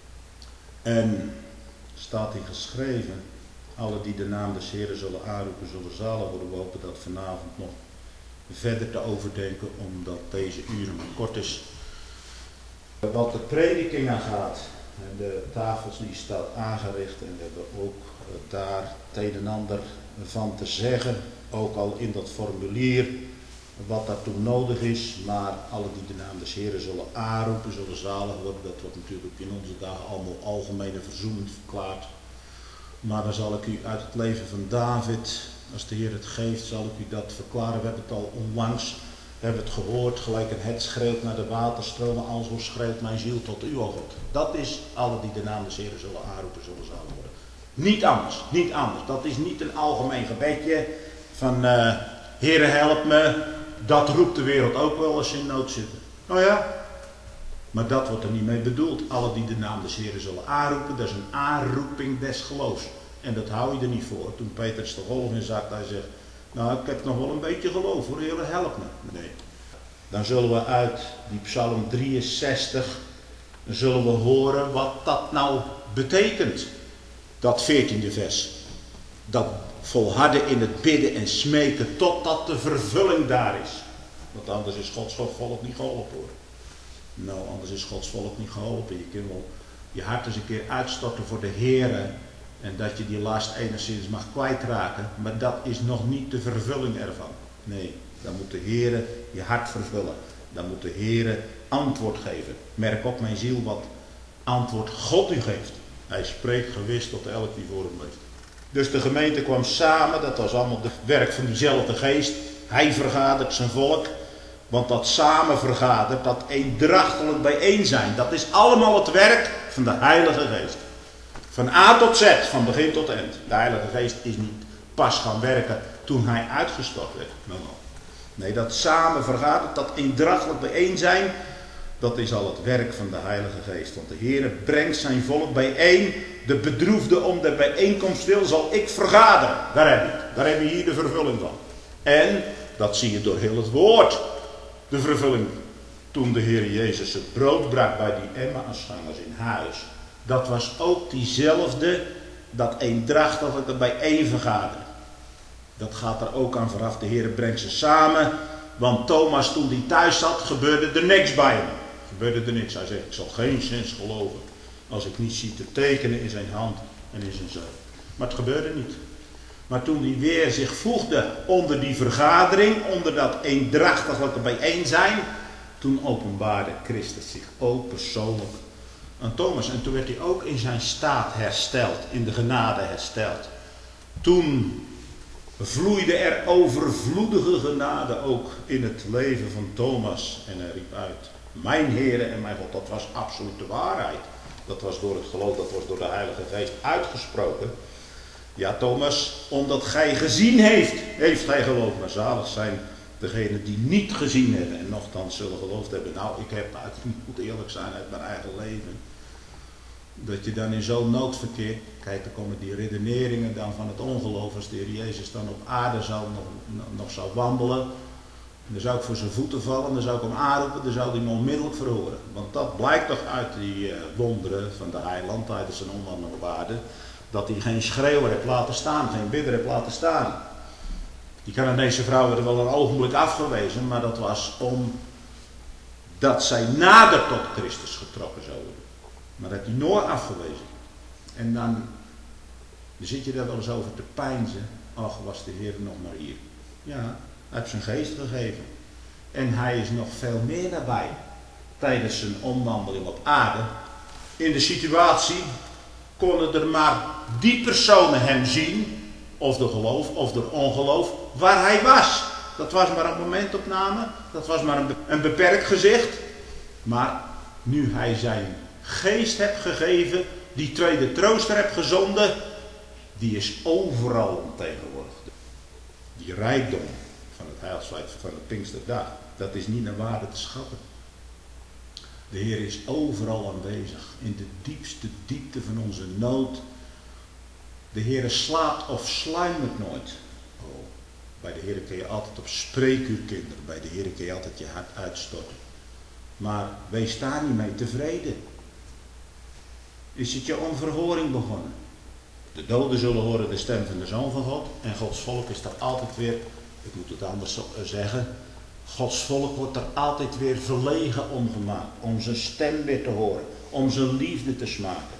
En staat hier geschreven. Alle die de naam des Heeren zullen aanroepen zullen zalig worden. We hopen dat vanavond nog verder te overdenken. Omdat deze uren maar kort is. Wat de prediking aan gaat. En de tafels die staat aangericht. En we hebben ook daar het een en ander van te zeggen. Ook al in dat formulier. Wat daartoe nodig is. Maar alle die de naam des Heeren zullen aanroepen zullen zalig worden. Dat wordt natuurlijk in onze dagen allemaal algemeen en verzoenend verklaard. Maar dan zal ik u uit het leven van David, als de Heer het geeft, zal ik u dat verklaren. We hebben het al onlangs, we hebben het gehoord, gelijk een het schreeuwt naar de waterstromen, alzo schreeuwt mijn ziel tot u, o God. Dat is alle die de naam des Heeren zullen aanroepen, zullen zalig worden. Niet anders, niet anders. Dat is niet een algemeen gebedje van, uh, Heere help me, dat roept de wereld ook wel als ze in nood zitten. Nou ja. Maar dat wordt er niet mee bedoeld. Alle die de naam des Heeren zullen aanroepen, dat is een aanroeping des geloofs. En dat hou je er niet voor. Toen Petrus de golf in zakt, hij zegt, nou ik heb nog wel een beetje geloof hoor, Heer help me. Nee. Dan zullen we uit die Psalm drieënzestig, dan zullen we horen wat dat nou betekent. Dat veertiende vers. Dat volharden in het bidden en smeken totdat de vervulling daar is. Want anders is Gods volk niet geholpen hoor. Nou, anders is Gods volk niet geholpen. Je kunt wel je hart eens een keer uitstorten voor de Heere. En dat je die last enigszins mag kwijtraken. Maar dat is nog niet de vervulling ervan. Nee, dan moet de Heere je hart vervullen. Dan moet de Heere antwoord geven. Merk op mijn ziel wat antwoord God u geeft. Hij spreekt gewis tot elk die voor hem leeft. Dus de gemeente kwam samen. Dat was allemaal het werk van diezelfde geest. Hij vergadert zijn volk. Want dat samen vergadert, dat eendrachtelijk bijeen zijn, dat is allemaal het werk van de Heilige Geest. Van A tot Z, van begin tot eind. De Heilige Geest is niet pas gaan werken toen hij uitgestort werd. Nee, dat samen vergadert, dat eendrachtelijk bijeen zijn, dat is al het werk van de Heilige Geest. Want de Heer brengt zijn volk bijeen. De bedroefde om de bijeenkomst wil, zal ik vergaderen. Daar heb je het. Daar heb je hier de vervulling van. En, dat zie je door heel het woord. De vervulling toen de Heer Jezus het brood brak bij die Emmausgangers in huis. Dat was ook diezelfde, dat eendrachtelijke bijeenvergaderen. Dat gaat er ook aan vooraf. De Heer brengt ze samen. Want Thomas, toen hij thuis zat, gebeurde er niks bij hem. Gebeurde er niks. Hij zegt, ik zal geen zins geloven als ik niet zie te tekenen in zijn hand en in zijn zoon. Maar het gebeurde niet. Maar toen hij weer zich voegde onder die vergadering, onder dat eendrachtiglijke bijeen zijn, toen openbaarde Christus zich ook persoonlijk aan Thomas. En toen werd hij ook in zijn staat hersteld, in de genade hersteld. Toen vloeide er overvloedige genade ook in het leven van Thomas. En hij riep uit, mijn Heere en mijn God, dat was absoluut de waarheid. Dat was door het geloof, dat was door de Heilige Geest uitgesproken. Ja, Thomas, omdat gij gezien heeft, heeft gij geloofd. Maar zalig zijn degenen die niet gezien hebben en nochtans zullen geloofd hebben. Nou, ik heb, ik moet eerlijk zijn uit mijn eigen leven, dat je dan in zo'n nood verkeert. Kijk, dan komen die redeneringen dan van het ongeloof. Als de Heer Jezus dan op aarde zou, nog, nog zou wandelen, dan zou ik voor zijn voeten vallen, dan zou ik hem aanroepen, dan zou hij me onmiddellijk verhoren. Want dat blijkt toch uit die uh, wonderen van de heiland tijdens zijn omwandeling op aarde, dat hij geen schreeuwer heeft laten staan, geen bidder heeft laten staan. Die Canadese vrouw werd er wel een ogenblik afgewezen, maar dat was omdat zij nader tot Christus getrokken zou worden. Maar dat hij nooit afgewezen. En dan, dan zit je daar wel eens over te peinzen. Ach, was de Heer nog maar hier. Ja, hij heeft zijn geest gegeven. En hij is nog veel meer nabij. Tijdens zijn omwandeling op aarde. In de situatie konden er maar die personen hem zien. Of door geloof of door ongeloof. Waar hij was. Dat was maar een momentopname. Dat was maar een, een beperkt gezicht. Maar nu hij zijn geest hebt gegeven, die tweede trooster hebt gezonden, die is overal tegenwoordig. Die rijkdom van het heilsfeit van de Pinksterdag, dat is niet naar waarde te schatten. De Heer is overal aanwezig, in de diepste diepte van onze nood. De Heer slaapt of sluimert nooit. Oh, bij de Heer kun je altijd op spreekuur, kinderen. Bij de Heer kun je altijd je hart uitstorten. Maar wees daar niet mee tevreden. Is het je onverhoring begonnen? De doden zullen horen de stem van de Zoon van God. En Gods volk is daar altijd weer, ik moet het anders zeggen, Gods volk wordt er altijd weer verlegen om gemaakt. Om zijn stem weer te horen. Om zijn liefde te smaken.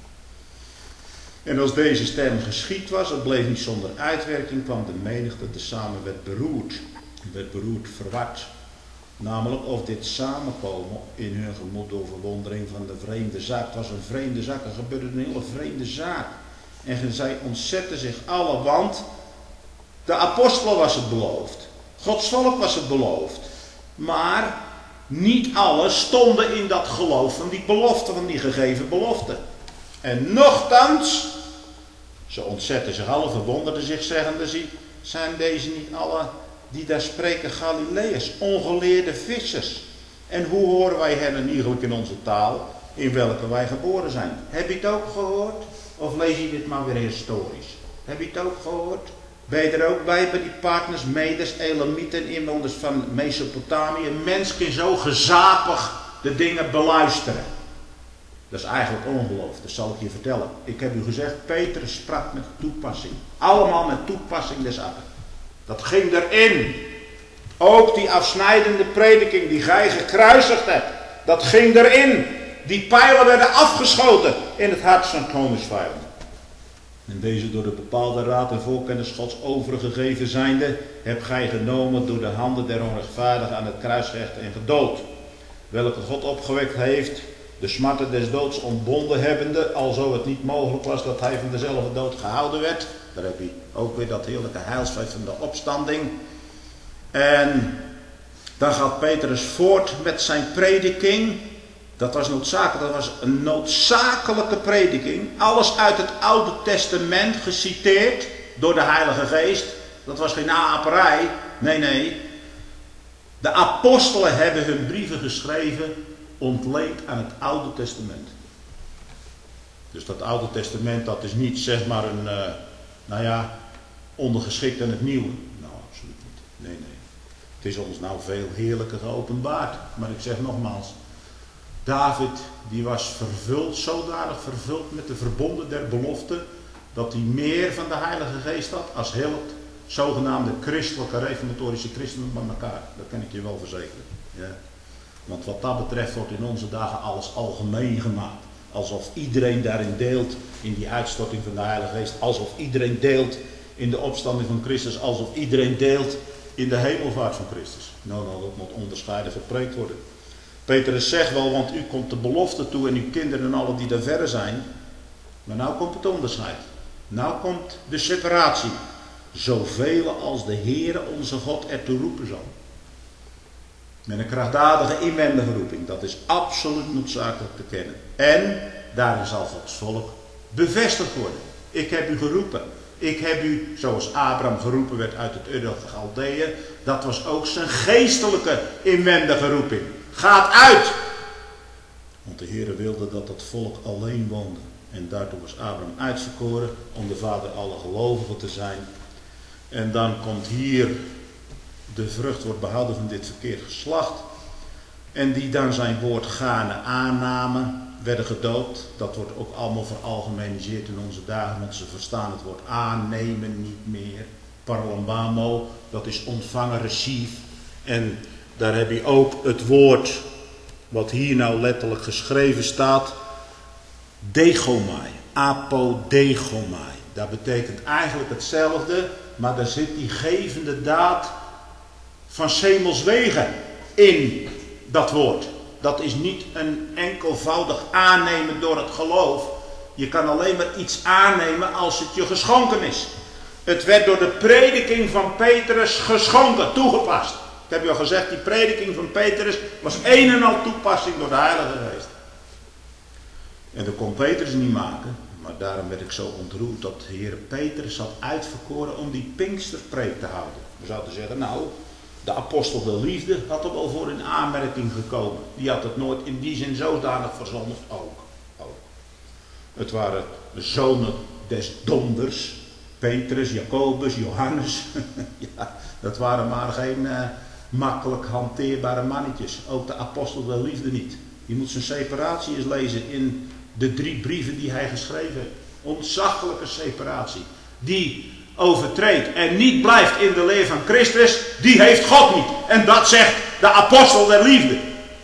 En als deze stem geschied was, het bleef niet zonder uitwerking, kwam de menigte tezamen werd beroerd. Werd beroerd, verward. Namelijk of dit samenkomen in hun gemoed door verwondering van de vreemde zaak. Het was een vreemde zaak, er gebeurde een hele vreemde zaak. En zij ontzetten zich alle, want de apostelen was het beloofd. Gods volk was het beloofd. Maar niet allen stonden in dat geloof van die belofte, van die gegeven belofte. En nochtans, ze ontzetten zich alle, verwonderden zich, zeggende ze, zijn deze niet alle die daar spreken Galileërs, ongeleerde vissers? En hoe horen wij hen eigenlijk in onze taal, in welke wij geboren zijn? Heb je het ook gehoord? Of lees je dit maar weer historisch? Heb je het ook gehoord? Ben je er ook bij, bij die partners, Meders, Elamieten, inwoners van Mesopotamië? Een mens kan zo gezapig de dingen beluisteren. Dat is eigenlijk ongeloof, dat zal ik je vertellen. Ik heb u gezegd, Petrus sprak met toepassing. Allemaal met toepassing des akker. Dat ging erin. Ook die afsnijdende prediking die gij gekruisigd hebt. Dat ging erin. Die pijlen werden afgeschoten in het hart van koningsvijand. En deze door de bepaalde raad en voorkennis Gods overgegeven zijnde, heb gij genomen door de handen der onrechtvaardigen aan het kruis gehecht en gedood. Welke God opgewekt heeft, de smarten des doods ontbonden hebbende, alzo het niet mogelijk was dat hij van dezelfde dood gehouden werd. Daar heb je ook weer dat heerlijke heilsfeit van de opstanding. En Dan gaat Petrus voort met zijn prediking. Dat was noodzakelijk, dat was een noodzakelijke prediking. Alles uit het Oude Testament geciteerd door de Heilige Geest. Dat was geen aperij. Nee, nee. De apostelen hebben hun brieven geschreven ontleend aan het Oude Testament. Dus dat Oude Testament, dat is niet zeg maar een, uh, nou ja, ondergeschikt aan het Nieuwe. Nou, absoluut niet. Nee, nee. Het is ons nou veel heerlijker geopenbaard. Maar ik zeg nogmaals, David die was vervuld, zodanig vervuld met de verbonden der belofte, dat hij meer van de Heilige Geest had als heel het zogenaamde christelijke, reformatorische christenen bij elkaar. Dat kan ik je wel verzekeren. Ja. Want wat dat betreft wordt in onze dagen alles algemeen gemaakt. Alsof iedereen daarin deelt, in die uitstorting van de Heilige Geest. Alsof iedereen deelt in de opstanding van Christus. Alsof iedereen deelt in de hemelvaart van Christus. Nou, nou, dat moet onderscheiden gepreekt worden. Petrus zegt wel, want u komt de belofte toe en uw kinderen en alle die daar verre zijn. Maar nou komt het onderscheid. Nou komt de separatie. Zoveel als de Heere onze God ertoe roepen zal. Met een krachtdadige inwendige roeping. Dat is absoluut noodzakelijk te kennen. En daarin zal Gods volk bevestigd worden. Ik heb u geroepen. Ik heb u, zoals Abraham geroepen werd uit het Ur der Galdeeën. Dat was ook zijn geestelijke inwendige roeping. Gaat uit! Want de Heere wilde dat het volk alleen woonde. En daartoe was Abraham uitverkoren om de vader alle gelovigen te zijn. En dan komt hier, de vrucht wordt behouden van dit verkeerd geslacht. En die dan zijn woord gaarne aannamen, werden gedoopt. Dat wordt ook allemaal veralgemeniseerd in onze dagen, want ze verstaan het woord aannemen niet meer. Paralambano, dat is ontvangen, receive. En daar heb je ook het woord, wat hier nou letterlijk geschreven staat, degomai, apodegomai. Dat betekent eigenlijk hetzelfde, maar daar zit die gevende daad van 's hemels wegen in dat woord. Dat is niet een enkelvoudig aannemen door het geloof. Je kan alleen maar iets aannemen als het je geschonken is. Het werd door de prediking van Petrus geschonken, toegepast. Ik heb je al gezegd, die prediking van Petrus was een en al toepassing door de Heilige Geest. En dat kon Petrus niet maken. Maar daarom werd ik zo ontroerd dat de Heer Petrus had uitverkoren om die Pinksterpreek te houden. We zouden zeggen, nou, de apostel der liefde had er wel voor in aanmerking gekomen. Die had het nooit in die zin zodanig verzondigd. Ook, ook. Het waren de zonen des donders. Petrus, Jacobus, Johannes. Ja, dat waren maar geen uh, makkelijk hanteerbare mannetjes. Ook de apostel der liefde niet. Je moet zijn separatie eens lezen in de drie brieven die hij geschreven heeft. Ontzaglijke separatie. Die overtreedt en niet blijft in de leer van Christus, die heeft God niet. En dat zegt de apostel der liefde.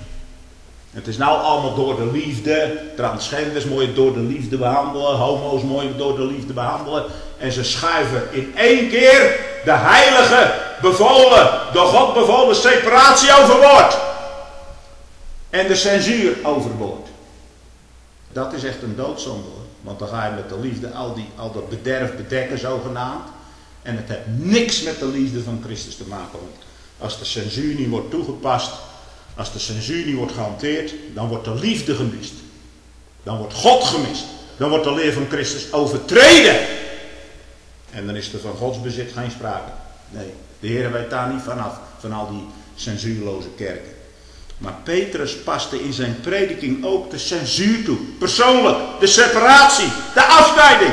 Het is nou allemaal door de liefde. Transgenders moet je door de liefde behandelen. Homo's moet je door de liefde behandelen. En ze schuiven in één keer de heilige, bevolen, door God bevolen separatie overboord. En de censuur overboord. Dat is echt een doodzonde hoor. Want dan ga je met de liefde al, die, al dat bederf bedekken zogenaamd. En het heeft niks met de liefde van Christus te maken. Want als de censuur niet wordt toegepast, als de censuur niet wordt gehanteerd, dan wordt de liefde gemist. Dan wordt God gemist. Dan wordt de leer van Christus overtreden. En dan is er van Gods bezit geen sprake. Nee, de Heer weet daar niet vanaf, van al die censuurloze kerken. Maar Petrus paste in zijn prediking ook de censuur toe. Persoonlijk, de separatie, de afscheiding.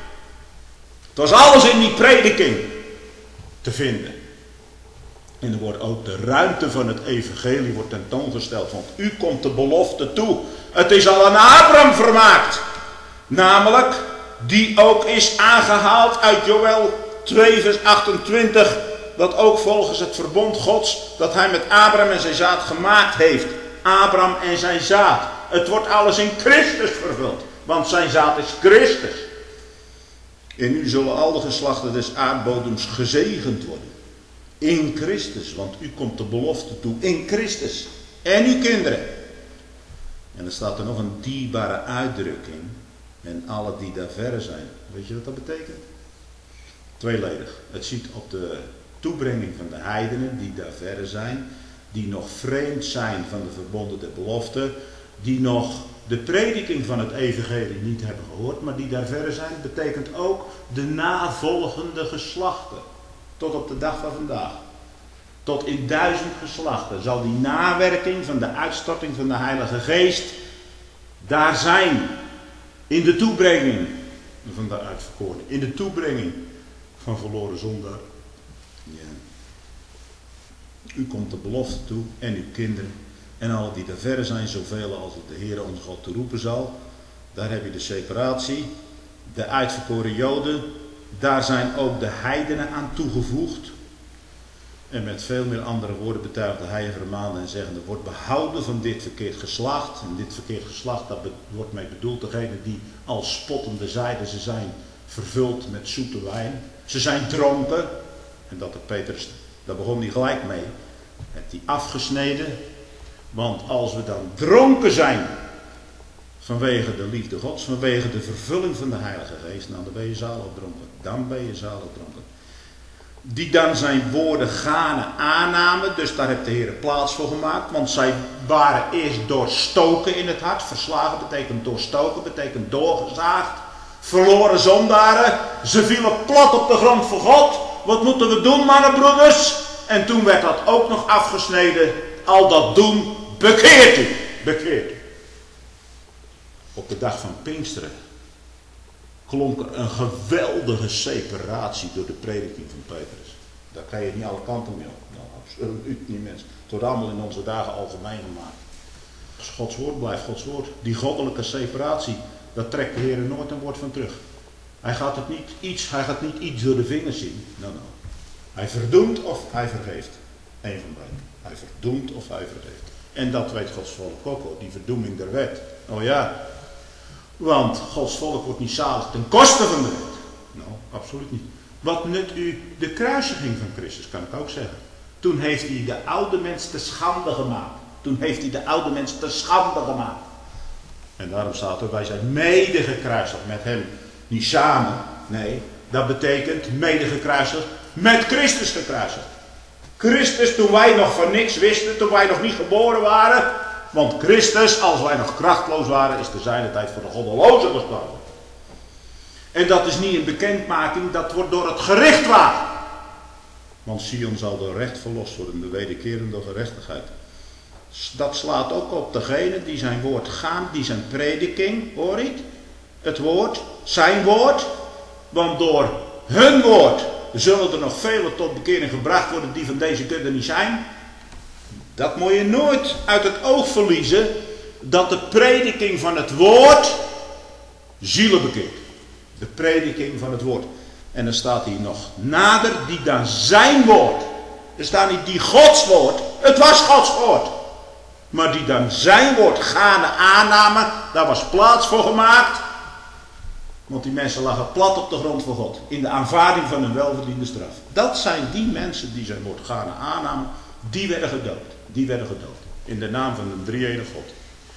Het was alles in die prediking te vinden. En er wordt ook de ruimte van het evangelie wordt tentoongesteld. Want u komt de belofte toe. Het is al aan Abraham vermaakt. Namelijk, die ook is aangehaald uit Joël twee vers achtentwintig. Dat ook volgens het verbond Gods dat hij met Abraham en zijn zaad gemaakt heeft. Abraham en zijn zaad. Het wordt alles in Christus vervuld. Want zijn zaad is Christus. En nu zullen al de geslachten des aardbodems gezegend worden. In Christus. Want u komt de belofte toe. In Christus. En uw kinderen. En er staat er nog een dierbare uitdrukking. En alle die daar verre zijn. Weet je wat dat betekent? Tweeledig. Het ziet op de toebrenging van de heidenen die daar verre zijn. die nog vreemd zijn van de verbonden der belofte, die nog de prediking van het evangelie niet hebben gehoord, maar die daar verre zijn, betekent ook de navolgende geslachten. Tot op de dag van vandaag. Tot in duizend geslachten zal die nawerking van de uitstorting van de Heilige Geest daar zijn. In de toebrenging van de uitverkorenen. In de toebrenging van verloren zondaar. Ja. U komt de belofte toe en uw kinderen. En alle die daar verre zijn, zoveel als het de Heer onze God te roepen zal. Daar heb je de separatie. De uitverkoren Joden. Daar zijn ook de heidenen aan toegevoegd. En met veel meer andere woorden betuigde hij en vermaande en zeggende, wordt behouden van dit verkeerd geslacht. En dit verkeerd geslacht, dat be wordt mee bedoeld degene die als spottende zeiden, ze zijn vervuld met zoete wijn. Ze zijn dronken. En dat de Petrus, daar begon hij gelijk mee. Heeft hij afgesneden. Want als we dan dronken zijn vanwege de liefde Gods, vanwege de vervulling van de Heilige Geest, nou dan ben je zalig dronken. Dan ben je zalig dronken. Die dan zijn woorden gane aannamen, dus daar heeft de Heer plaats voor gemaakt, want zij waren eerst doorstoken in het hart. Verslagen betekent doorstoken, betekent doorgezaagd. Verloren zondaren, ze vielen plat op de grond voor God. Wat moeten we doen, mannenbroeders? En toen werd dat ook nog afgesneden. Al dat doen, bekeert u. Bekeert u. Op de dag van Pinksteren klonk er een geweldige separatie door de prediking van Petrus. Daar kan je niet alle kanten mee op. Nou, absoluut niet, mensen. Het wordt allemaal in onze dagen algemeen gemaakt. Als Gods woord blijft Gods woord. Die goddelijke separatie, daar trekt de Heer nooit een woord van terug. Hij gaat het niet iets, hij gaat niet iets door de vingers zien. Nou, nou. Hij verdoemt of hij vergeeft. Eén van beiden. Hij verdoemt of hij vergeeft. En dat weet Gods volk ook al, die verdoeming der wet. Oh ja. Want Gods volk wordt niet zalig ten koste van de wet. Nou, absoluut niet. Wat nut u de kruisiging van Christus, kan ik ook zeggen. Toen heeft hij de oude mens te schande gemaakt. Toen heeft hij de oude mens te schande gemaakt. En daarom staat er, wij zijn mede gekruisigd met hem. Niet samen, nee. Dat betekent mede gekruisigd, met Christus gekruisigd. Christus, toen wij nog van niks wisten, toen wij nog niet geboren waren. Want Christus, als wij nog krachtloos waren, is te zijner tijd voor de goddelozen gestorven. En dat is niet een bekendmaking, dat wordt door het gericht waar. Want Sion zal door recht verlost worden, de wederkerende door gerechtigheid. Dat slaat ook op degene die zijn woord gaan, die zijn prediking, hoor je het? Het woord, zijn woord. Want door hun woord zullen er nog velen tot bekering gebracht worden die van deze kudde niet zijn. Dat moet je nooit uit het oog verliezen, dat de prediking van het woord zielen bekeert. De prediking van het woord. En dan staat hier nog, nader die dan zijn woord. Er staat niet die Gods woord, het was Gods woord. Maar die dan zijn woord gaande aannamen, daar was plaats voor gemaakt. Want die mensen lagen plat op de grond voor God. In de aanvaarding van hun welverdiende straf. Dat zijn die mensen die zijn woord gaande aannamen. Die werden gedood. Die werden gedood. In de naam van de drie-enige God.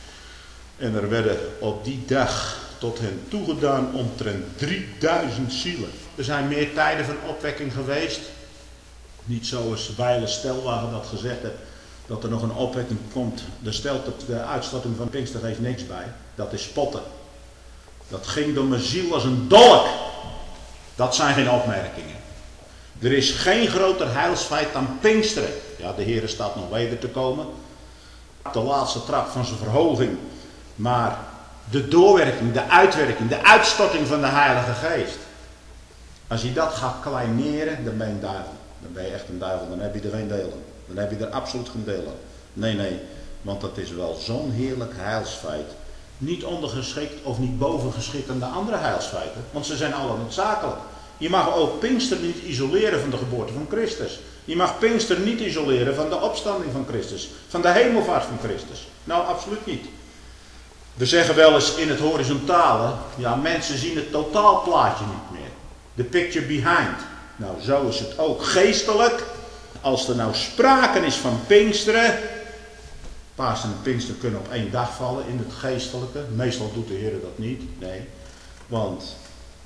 En er werden op die dag tot hen toegedaan omtrent drieduizend zielen. Er zijn meer tijden van opwekking geweest. Niet zoals Weile Stelwagen dat gezegd heeft. Dat er nog een opwekking komt. Er stelt het, de uitstorting van Pinkster heeft niks bij. Dat is spotten. Dat ging door mijn ziel als een dolk. Dat zijn geen opmerkingen. Er is geen groter heilsfeit dan Pinksteren. Ja, de Heer staat nog weder te komen. De laatste trap van zijn verhoging. Maar de doorwerking, de uitwerking, de uitstorting van de Heilige Geest. Als je dat gaat kleineren, dan ben je een duivel. Dan ben je echt een duivel. Dan heb je er geen deel aan. Dan heb je er absoluut geen deel aan. Nee, nee. Want dat is wel zo'n heerlijk heilsfeit. Niet ondergeschikt of niet bovengeschikt aan de andere heilsfeiten. Want ze zijn alle noodzakelijk. Je mag ook Pinkster niet isoleren van de geboorte van Christus. Je mag Pinkster niet isoleren van de opstanding van Christus. Van de hemelvaart van Christus. Nou, absoluut niet. We zeggen wel eens in het horizontale. Ja, mensen zien het totaalplaatje niet meer. The picture behind. Nou, zo is het ook geestelijk. Als er nou sprake is van Pinksteren. Pasen en Pinkster kunnen op één dag vallen in het geestelijke. Meestal doet de Heer dat niet. Nee. Want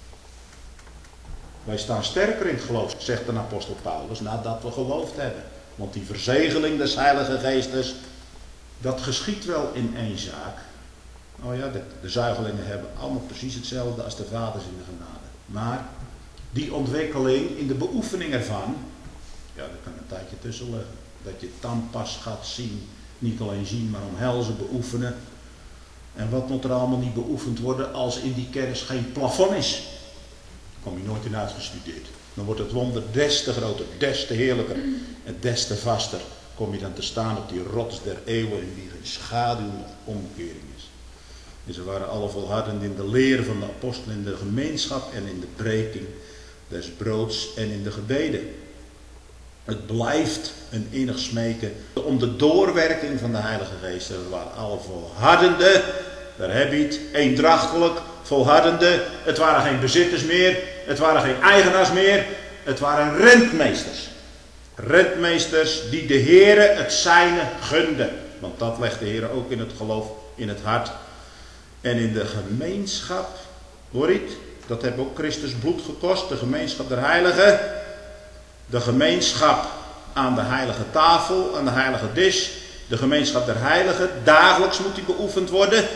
wij staan sterker in het geloof, zegt de apostel Paulus, nadat we geloofd hebben. Want die verzegeling des Heilige Geestes, dat geschiet wel in één zaak. Oh ja, de, de zuigelingen hebben allemaal precies hetzelfde als de vaders in de genade. Maar die ontwikkeling in de beoefening ervan, ja, daar kan een tijdje tussen liggen. Dat je het dan pas gaat zien, niet alleen zien, maar omhelzen, beoefenen. En wat moet er allemaal niet beoefend worden als in die kennis geen plafond is? Daar kom je nooit in uitgestudeerd. Dan wordt het wonder des te groter, des te heerlijker en des te vaster. Kom je dan te staan op die rots der eeuwen in wie geen schaduw nog omkering is. En ze waren alle volhardend in de leer van de apostelen, in de gemeenschap en in de breking des broods en in de gebeden. Het blijft een innig smeken om de doorwerking van de Heilige Geest. We waren alle volhardende, daar heb je het, eendrachtelijk, volhardende. Het waren geen bezitters meer, het waren geen eigenaars meer, het waren rentmeesters. Rentmeesters die de Heere het zijne gunde. Want dat legt de Heere ook in het geloof, in het hart. En in de gemeenschap, hoor je het? Dat heeft ook Christus bloed gekost, de gemeenschap der heiligen. De gemeenschap aan de heilige tafel, aan de heilige dis. De gemeenschap der heiligen, dagelijks moet die beoefend worden.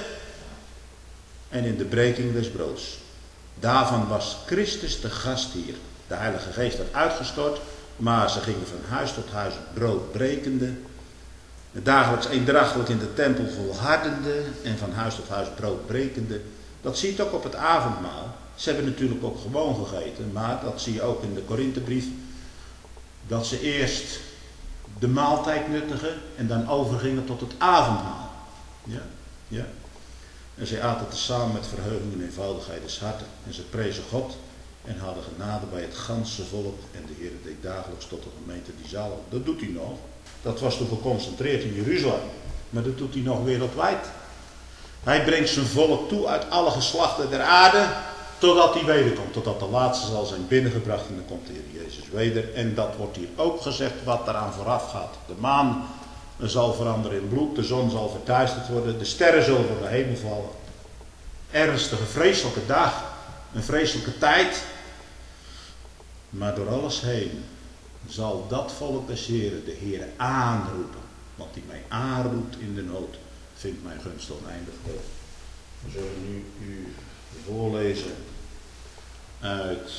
En in de breking des broods. Daarvan was Christus de gastheer. De Heilige Geest werd uitgestort, maar ze gingen van huis tot huis brood brekende. Dagelijks eendrachtelijk in de tempel volhardende en van huis tot huis brood brekende. Dat zie je ook op het avondmaal. Ze hebben natuurlijk ook gewoon gegeten, maar dat zie je ook in de Korinthebrief. Dat ze eerst de maaltijd nuttigen en dan overgingen tot het avondmaal. Ja, ja. En zij aten tezamen met verheuging en eenvoudigheid des harten. En ze prezen God en hadden genade bij het ganse volk. En de Heer deed dagelijks tot de gemeente die zalig. Dat doet hij nog. Dat was toen geconcentreerd in Jeruzalem. Maar dat doet hij nog wereldwijd. Hij brengt zijn volk toe uit alle geslachten der aarde. Totdat hij wederkomt. Totdat de laatste zal zijn binnengebracht. En dan komt de Heer Jezus weder. En dat wordt hier ook gezegd wat eraan vooraf gaat. De maan zal veranderen in bloed. De zon zal verduisterd worden. De sterren zullen van de hemel vallen. Ernstige, vreselijke dag. Een vreselijke tijd. Maar door alles heen zal dat volk des Heren de Heere aanroepen. Want die mij aanroept in de nood, vindt mijn gunst oneindig groot. We zullen nu u voorlezen uit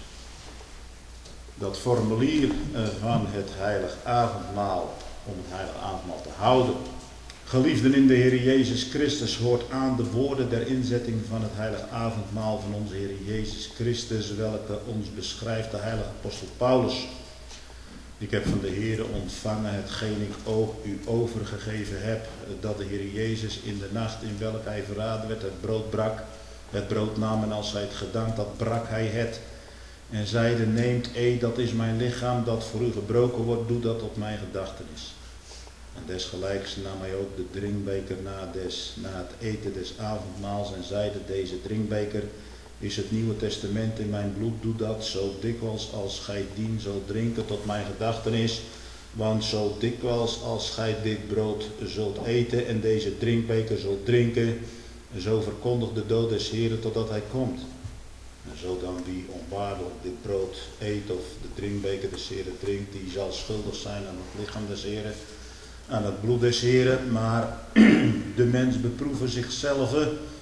dat formulier van het heilig avondmaal, om het heilig avondmaal te houden. Geliefden in de Heer Jezus Christus, hoort aan de woorden der inzetting van het heilig avondmaal van onze Heer Jezus Christus, welke ons beschrijft de heilige apostel Paulus. Ik heb van de Heere ontvangen hetgeen ik ook u overgegeven heb, dat de Heer Jezus in de nacht in welke hij verraden werd het brood brak, het brood nam en als hij het gedankt had, brak hij het en zeide, neemt, eet, dat is mijn lichaam dat voor u gebroken wordt, doe dat op mijn gedachtenis. En desgelijks nam hij ook de drinkbeker na, des, na het eten des avondmaals en zeide, deze drinkbeker is het Nieuwe Testament in mijn bloed, doe dat zo dikwijls als gij dien zult drinken tot mijn gedachtenis. Want zo dikwijls als gij dit brood zult eten en deze drinkbeker zult drinken, zo verkondigt de dood des Heren totdat hij komt. En zo dan wie onwaardig dit brood eet of de drinkbeker des Heren drinkt, die zal schuldig zijn aan het lichaam des Heren, aan het bloed des Heren. Maar de mens beproeven zichzelf.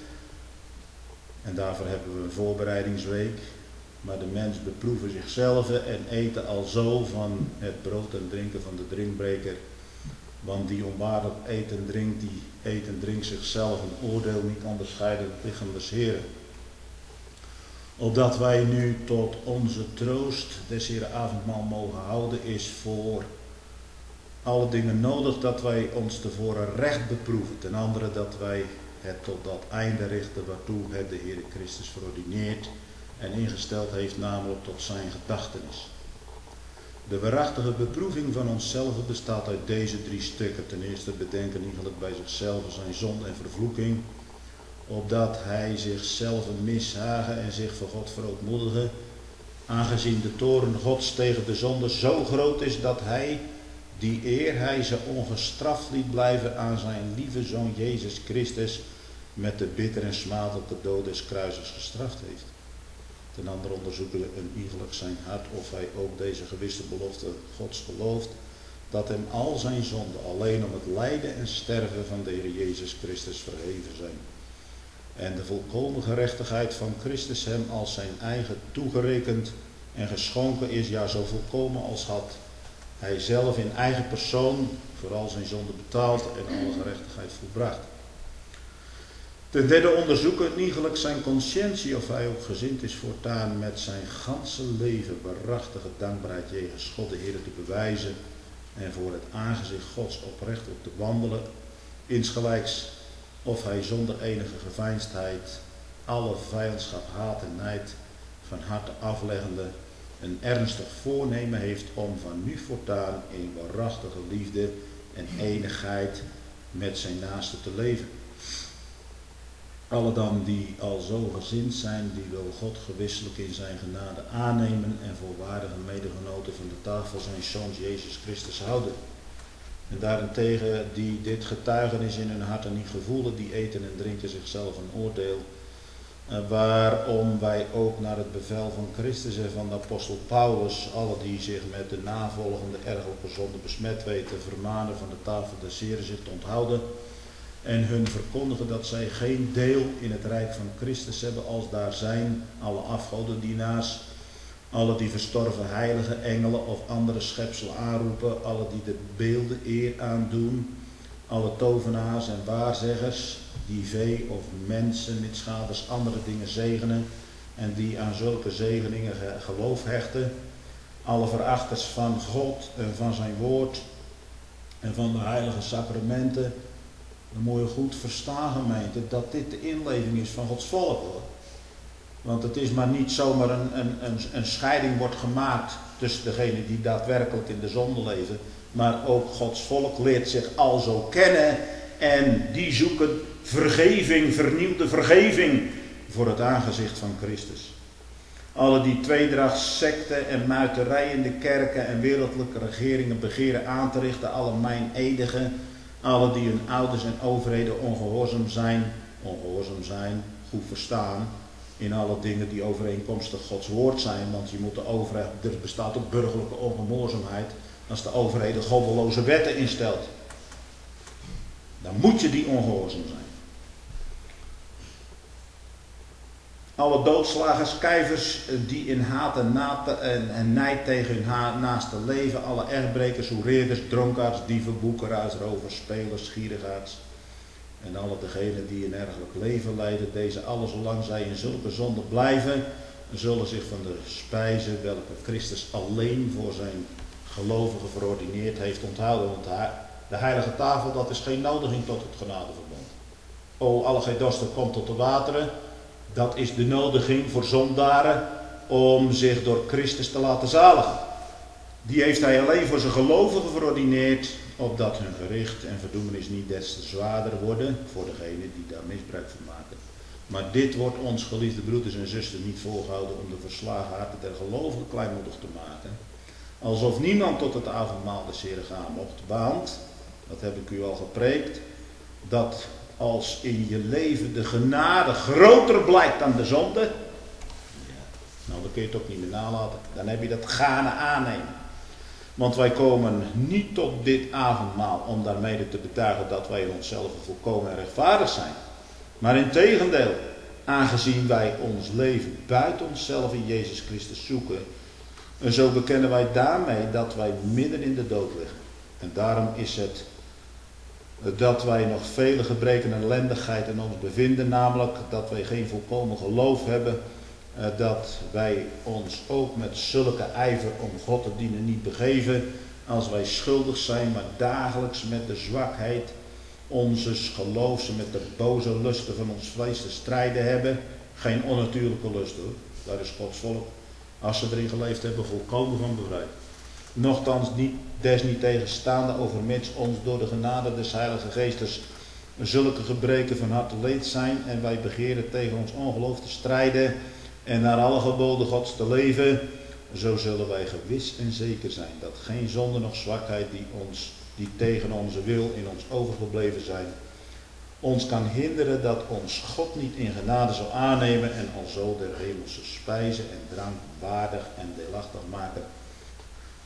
En daarvoor hebben we een voorbereidingsweek. Maar de mens beproeven zichzelf en eten alzo van het brood en drinken van de drinkbeker. Want die onwaardig eet en drinkt, die eet en drinkt zichzelf een oordeel niet onderscheiden het lichaam des Heren. Opdat wij nu tot onze troost des Heren avondmaal mogen houden, is voor alle dingen nodig dat wij ons tevoren recht beproeven. Ten andere dat wij het tot dat einde richten waartoe het de Heer Christus verordineerd en ingesteld heeft, namelijk tot zijn gedachtenis. De waarachtige beproeving van onszelf bestaat uit deze drie stukken. Ten eerste bedenken iegelijk bij zichzelf zijn zonde en vervloeking, opdat hij zichzelf mishagen en zich voor God verootmoedigen, aangezien de toorn Gods tegen de zonde zo groot is dat hij, die eer hij ze ongestraft liet blijven aan zijn lieve Zoon Jezus Christus, met de bitter en smadelijke dood des kruises gestraft heeft. Ten andere onderzoeken we een iegelijk zijn hart of hij ook deze gewisse belofte Gods gelooft, dat hem al zijn zonden alleen om het lijden en sterven van de Heer Jezus Christus verheven zijn. En de volkomen gerechtigheid van Christus hem als zijn eigen toegerekend en geschonken is, ja zo volkomen als had hij zelf in eigen persoon voor al zijn zonden betaald en alle gerechtigheid volbracht. Ten derde onderzoeken iegelijk zijn conscientie of hij ook gezind is voortaan met zijn ganse leven waarachtige dankbaarheid jegens God de Heer te bewijzen en voor het aangezicht Gods oprecht op te wandelen, insgelijks of hij zonder enige geveinsdheid alle vijandschap, haat en nijd van harte afleggende een ernstig voornemen heeft om van nu voortaan in waarachtige liefde en enigheid met zijn naaste te leven. Alle dan die al zo gezind zijn, die wil God gewisselijk in zijn genade aannemen en voor waardige medegenoten van de tafel zijn Zoons Jezus Christus houden. En daarentegen die dit getuigenis in hun harten niet gevoelen, die eten en drinken zichzelf een oordeel. Waarom wij ook naar het bevel van Christus en van de apostel Paulus, alle die zich met de navolgende ergelijke zonde besmet weten, vermanen van de tafel des Heren zich te onthouden en hun verkondigen dat zij geen deel in het rijk van Christus hebben als daar zijn alle afgodendienaars, alle die verstorven heilige engelen of andere schepselen aanroepen, alle die de beelden eer aandoen, alle tovenaars en waarzeggers, die vee of mensen, niet schaders, andere dingen zegenen en die aan zulke zegeningen geloof hechten, alle verachters van God en van zijn woord en van de heilige sacramenten. Dan moet je goed verstaan, gemeente, dat dit de inleving is van Gods volk, hoor. Want het is maar niet zomaar een, een, een, een scheiding wordt gemaakt tussen degenen die daadwerkelijk in de zonde leven, maar ook Gods volk leert zich al zo kennen en die zoeken vergeving, vernieuwde vergeving voor het aangezicht van Christus. Alle die tweedracht, secten en muiterij in de kerken en wereldlijke regeringen begeren aan te richten, alle meineedigen, alle die hun ouders en overheden ongehoorzaam zijn, ongehoorzaam zijn, goed verstaan, in alle dingen die overeenkomstig Gods woord zijn, want je moet de overheid, er bestaat ook burgerlijke ongehoorzaamheid, als de overheid goddeloze wetten instelt. Dan moet je die ongehoorzaam zijn. Alle doodslagers, kijvers die in haat en, naad en, en nijd tegen hun ha- naaste leven, alle erfbrekers, hoereerders, dronkaards, dieven, boekeraars, rovers, spelers, gierigaards en alle degenen die een ergelijk leven leiden, deze alle zolang zij in zulke zonde blijven, zullen zich van de spijzen welke Christus alleen voor zijn gelovigen verordineerd heeft onthouden. Want de heilige tafel, dat is geen nodiging tot het genadeverbond. O, alle gij dorsten, komt tot de wateren. Dat is de nodiging voor zondaren om zich door Christus te laten zaligen. Die heeft hij alleen voor zijn gelovigen verordineerd, opdat hun gericht en verdoemenis niet des te zwaarder worden voor degenen die daar misbruik van maken. Maar dit wordt ons, geliefde broeders en zusters, niet voorgehouden om de verslagen harten der gelovigen kleinmoedig te maken. Alsof niemand tot het avondmaal des Heren gaan mocht. Want, dat heb ik u al gepreekt, dat als in je leven de genade groter blijkt dan de zonde, ja, nou dan kun je het ook niet meer nalaten. Dan heb je dat gane aannemen. Want wij komen niet tot dit avondmaal om daarmee te betuigen dat wij in onszelf volkomen en rechtvaardig zijn. Maar integendeel, aangezien wij ons leven buiten onszelf in Jezus Christus zoeken, en zo bekennen wij daarmee dat wij midden in de dood liggen. En daarom is het dat wij nog vele gebreken en ellendigheid in ons bevinden, namelijk dat wij geen volkomen geloof hebben, dat wij ons ook met zulke ijver om God te dienen niet begeven, als wij schuldig zijn, maar dagelijks met de zwakheid onze geloofs en met de boze lusten van ons vlees te strijden hebben. Geen onnatuurlijke lust, hoor, daar is Gods volk, als ze erin geleefd hebben, volkomen van bevrijd. Nochtans niet, desniettegenstaande overmits ons door de genade des Heilige Geestes zulke gebreken van harte leed zijn en wij begeren tegen ons ongeloof te strijden en naar alle geboden Gods te leven, zo zullen wij gewis en zeker zijn dat geen zonde noch zwakheid die, ons, die tegen onze wil in ons overgebleven zijn, ons kan hinderen dat ons God niet in genade zal aannemen en alzo der hemelse spijzen en drank waardig en deelachtig maken.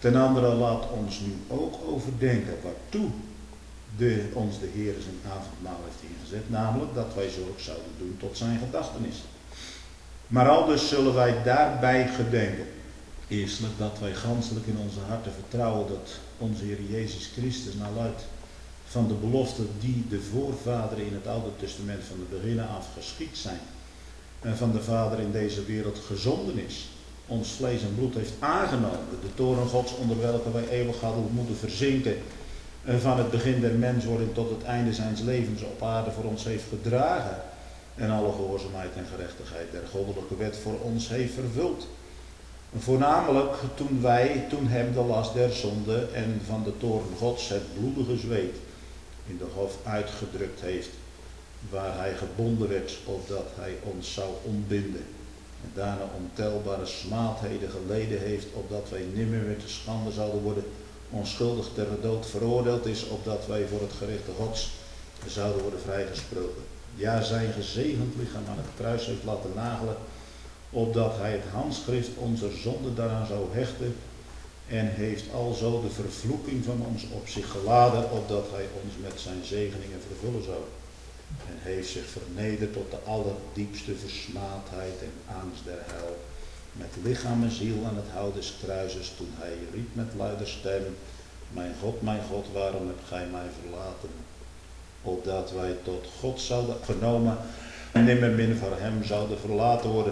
Ten andere laat ons nu ook overdenken waartoe de, ons de Heer zijn avondmaal heeft ingezet, namelijk dat wij zulks zouden doen tot zijn gedachtenis. Maar aldus zullen wij daarbij gedenken. Eerstelijk dat wij ganselijk in onze harten vertrouwen dat onze Heer Jezus Christus naar luid van de belofte die de voorvaderen in het Oude Testament van de beginnen af geschied zijn en van de Vader in deze wereld gezonden is, ons vlees en bloed heeft aangenomen, de toren Gods onder welke wij eeuwig hadden moeten verzinken en van het begin der menswording tot het einde zijns levens op aarde voor ons heeft gedragen en alle gehoorzaamheid en gerechtigheid der goddelijke wet voor ons heeft vervuld. Voornamelijk toen wij, toen hem de last der zonde en van de toren Gods het bloedige zweet in de hof uitgedrukt heeft, waar hij gebonden werd opdat hij ons zou ontbinden. En daarna ontelbare smaadheden geleden heeft, opdat wij nimmer meer te schande zouden worden, onschuldig ter dood veroordeeld is, opdat wij voor het gerichte Gods zouden worden vrijgesproken. Ja, zijn gezegend lichaam aan het kruis heeft laten nagelen, opdat hij het handschrift onze zonde daaraan zou hechten, en heeft alzo de vervloeking van ons op zich geladen, opdat hij ons met zijn zegeningen vervullen zou. En heeft zich vernederd tot de allerdiepste versmaadheid en angst der hel, met lichaam en ziel aan het hout des kruises, toen hij riep met luider stem: Mijn God, mijn God, waarom hebt gij mij verlaten? Opdat wij tot God zouden genomen en nimmermin voor hem zouden verlaten worden.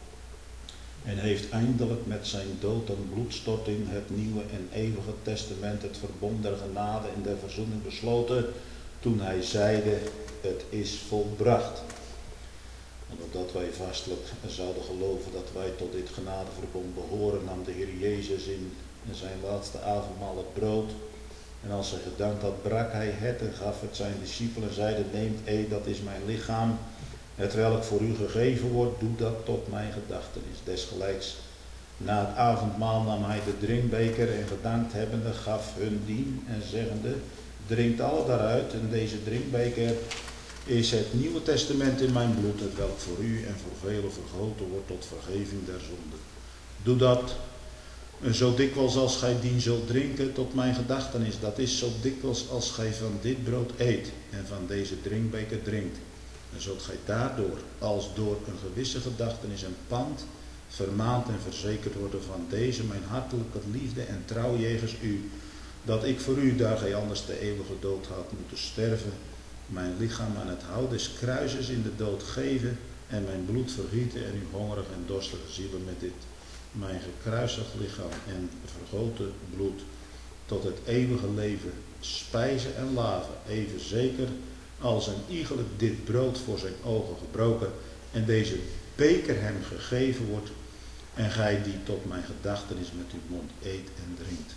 En heeft eindelijk met zijn dood en bloedstorting het nieuwe en eeuwige testament, het verbond der genade en der verzoening besloten, toen hij zeide: Het is volbracht. En opdat wij vastelijk zouden geloven dat wij tot dit genadeverbond behoren, nam de Heer Jezus in zijn laatste avondmaal het brood. En als hij gedankt had, brak hij het en gaf het zijn discipelen en zeide: Neemt, eet, dat is mijn lichaam, het welk voor u gegeven wordt, doe dat tot mijn gedachtenis. Desgelijks, na het avondmaal nam hij de drinkbeker en gedankt hebbende, gaf hun dien en zeggende: Drinkt alle daaruit, en deze drinkbeker is het Nieuwe Testament in mijn bloed, het welk voor u en voor velen vergoten wordt tot vergeving der zonde. Doe dat zo dikwijls als gij dien zult drinken tot mijn gedachtenis. Dat is zo dikwijls als gij van dit brood eet en van deze drinkbeker drinkt. En zult gij daardoor, als door een gewisse gedachtenis en pand, vermaand en verzekerd worden van deze mijn hartelijke liefde en trouw jegens u, dat ik voor u, daar gij anders de eeuwige dood had moeten sterven, mijn lichaam aan het hout des kruises in de dood geven en mijn bloed vergieten en uw hongerige en dorstige zielen met dit mijn gekruisigd lichaam en vergoten bloed tot het eeuwige leven spijzen en laven, even zeker als een iegelijk dit brood voor zijn ogen gebroken en deze beker hem gegeven wordt en gij die tot mijn gedachtenis met uw mond eet en drinkt.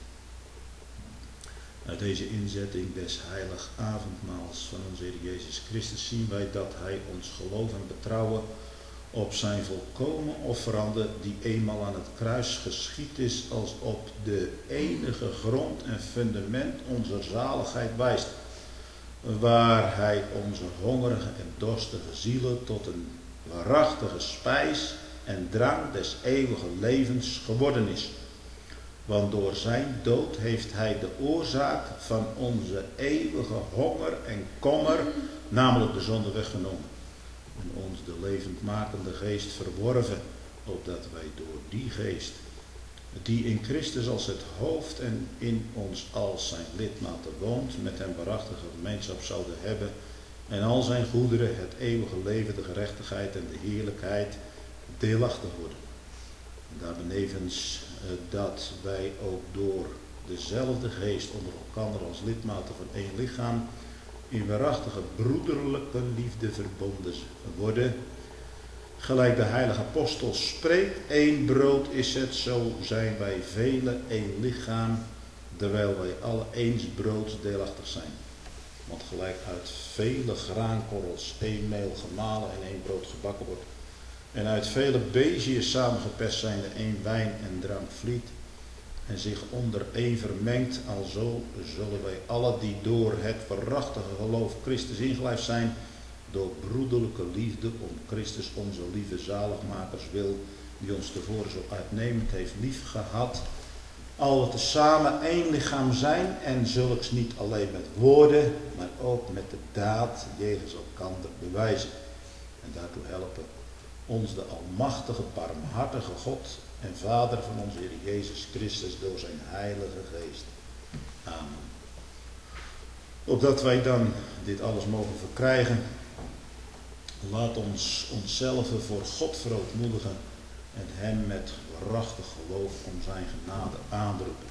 Uit deze inzetting des heilig avondmaals van onze Heer Jezus Christus zien wij dat hij ons geloof en betrouwen op zijn volkomen offerande die eenmaal aan het kruis geschied is als op de enige grond en fundament onze zaligheid wijst, waar hij onze hongerige en dorstige zielen tot een waarachtige spijs en drank des eeuwige levens geworden is. Want door zijn dood heeft hij de oorzaak van onze eeuwige honger en kommer, namelijk de zonde, weggenomen. En ons de levendmakende geest verworven, opdat wij door die geest, die in Christus als het hoofd en in ons als zijn lidmaten woont, met hem waarachtige gemeenschap zouden hebben en al zijn goederen, het eeuwige leven, de gerechtigheid en de heerlijkheid deelachtig worden. En daarbenevens dat wij ook door dezelfde geest onder elkaar als lidmaten van één lichaam in waarachtige broederlijke liefde verbonden worden. Gelijk de heilige apostel spreekt: één brood is het, zo zijn wij velen één lichaam, terwijl wij alle eens broods deelachtig zijn. Want gelijk uit vele graankorrels één meel gemalen en één brood gebakken wordt, en uit vele beziën samengeperst zijnde één wijn en drank vliet, en zich onder één vermengt, alzo zullen wij alle die door het waarachtige geloof Christus ingelijfd zijn, door broederlijke liefde om Christus onze lieve zaligmakers wil, die ons tevoren zo uitnemend heeft lief gehad, alle tezamen één lichaam zijn en zulks niet alleen met woorden, maar ook met de daad jegens elkander bewijzen. En daartoe helpen ons de almachtige, barmhartige God en Vader van onze Heer Jezus Christus door zijn Heilige Geest. Amen. Opdat wij dan dit alles mogen verkrijgen, laat ons onszelf voor God verootmoedigen en hem met waarachtig geloof om zijn genade aanroepen.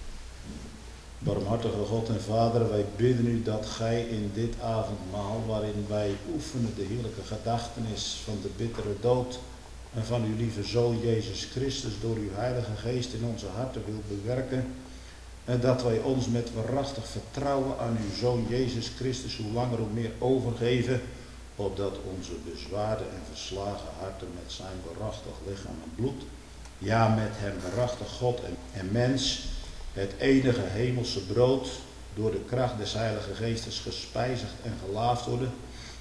Barmhartige God en Vader, wij bidden u dat gij in dit avondmaal, waarin wij oefenen de heerlijke gedachtenis van de bittere dood en van uw lieve Zoon Jezus Christus door uw Heilige Geest in onze harten wilt bewerken, en dat wij ons met waarachtig vertrouwen aan uw Zoon Jezus Christus hoe langer hoe meer overgeven, opdat onze bezwaarde en verslagen harten met zijn waarachtig lichaam en bloed, ja met hem waarachtig God en, en mens, het enige hemelse brood, door de kracht des Heilige Geestes gespijzigd en gelaafd worden,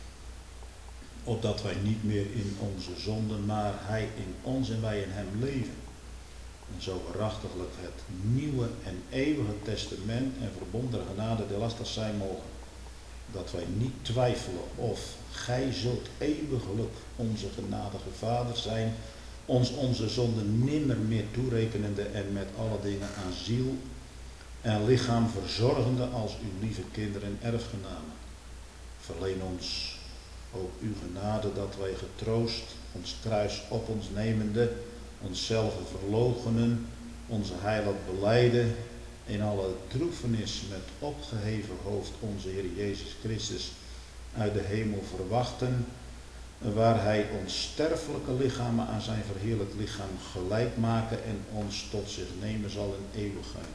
opdat wij niet meer in onze zonden, maar hij in ons en wij in hem leven. En zo waarachtiglijk het nieuwe en eeuwige testament en verbonden genade de lastig zijn mogen, dat wij niet twijfelen of gij zult eeuwiglijk onze genadige Vader zijn, ons onze zonden nimmer meer toerekenende en met alle dingen aan ziel en lichaam verzorgende als uw lieve kinderen en erfgenamen. Verleen ons ook uw genade dat wij getroost ons kruis op ons nemende, onszelf verloochenen, onze heiland belijden, in alle droefenis met opgeheven hoofd onze Heer Jezus Christus uit de hemel verwachten, waar hij ons sterfelijke lichamen aan zijn verheerlijk lichaam gelijk maken en ons tot zich nemen zal in eeuwigheid.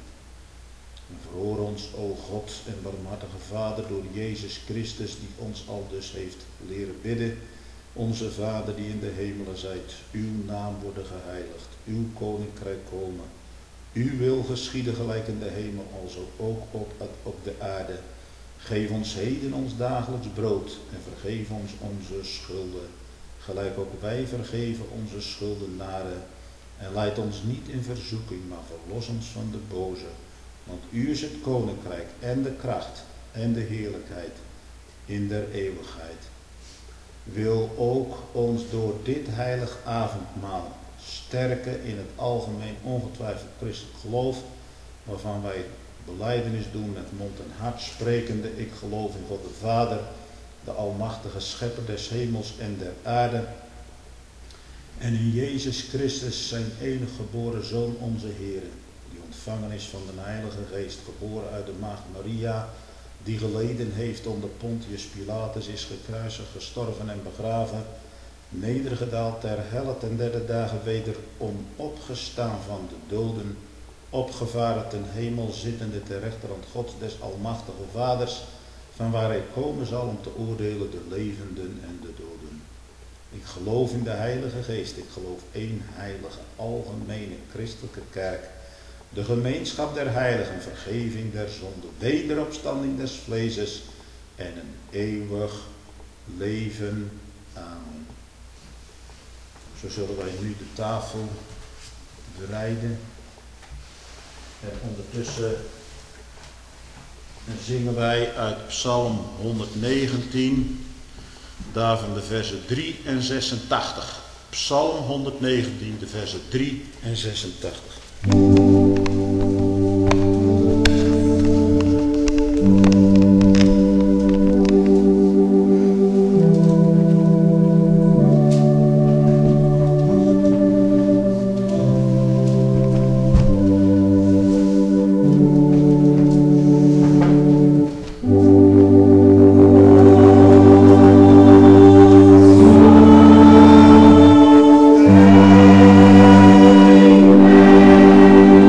En verhoor ons, o God en barmhartige Vader, door Jezus Christus, die ons al dus heeft leren bidden. Onze Vader die in de hemelen zijt, uw naam worden geheiligd, uw koninkrijk komen. Uw wil geschieden gelijk in de hemel, alzo ook op, op de aarde. Geef ons heden ons dagelijks brood en vergeef ons onze schulden, gelijk ook wij vergeven onze schuldenaren. En leid ons niet in verzoeking, maar verlos ons van de boze. Want u is het koninkrijk en de kracht en de heerlijkheid in der eeuwigheid. Wil ook ons door dit heilig avondmaal sterken in het algemeen ongetwijfeld christelijk geloof, waarvan wij belijdenis doen met mond en hart, sprekende: ik geloof in God de Vader, de almachtige schepper des hemels en der aarde, en in Jezus Christus, zijn enig geboren Zoon, onze Heer, die ontvangen is van de Heilige Geest, geboren uit de maagd Maria, die geleden heeft onder Pontius Pilatus, is gekruisigd, gestorven en begraven, nedergedaald ter helle, ten derde dagen wederom opgestaan van de doden, opgevaren ten hemel, zittende ter rechterhand Gods des almachtige Vaders, van waar hij komen zal om te oordelen de levenden en de doden. Ik geloof in de Heilige Geest, ik geloof één heilige, algemene, christelijke kerk, de gemeenschap der heiligen, vergeving der zonden, wederopstanding des vleeses en een eeuwig leven. Amen. Zo zullen wij nu de tafel bereiden. En ondertussen zingen wij uit Psalm honderdnegentien, daarvan de versen drie en zesentachtig. Psalm honderdnegentien, de versen drie en zesentachtig. Amen.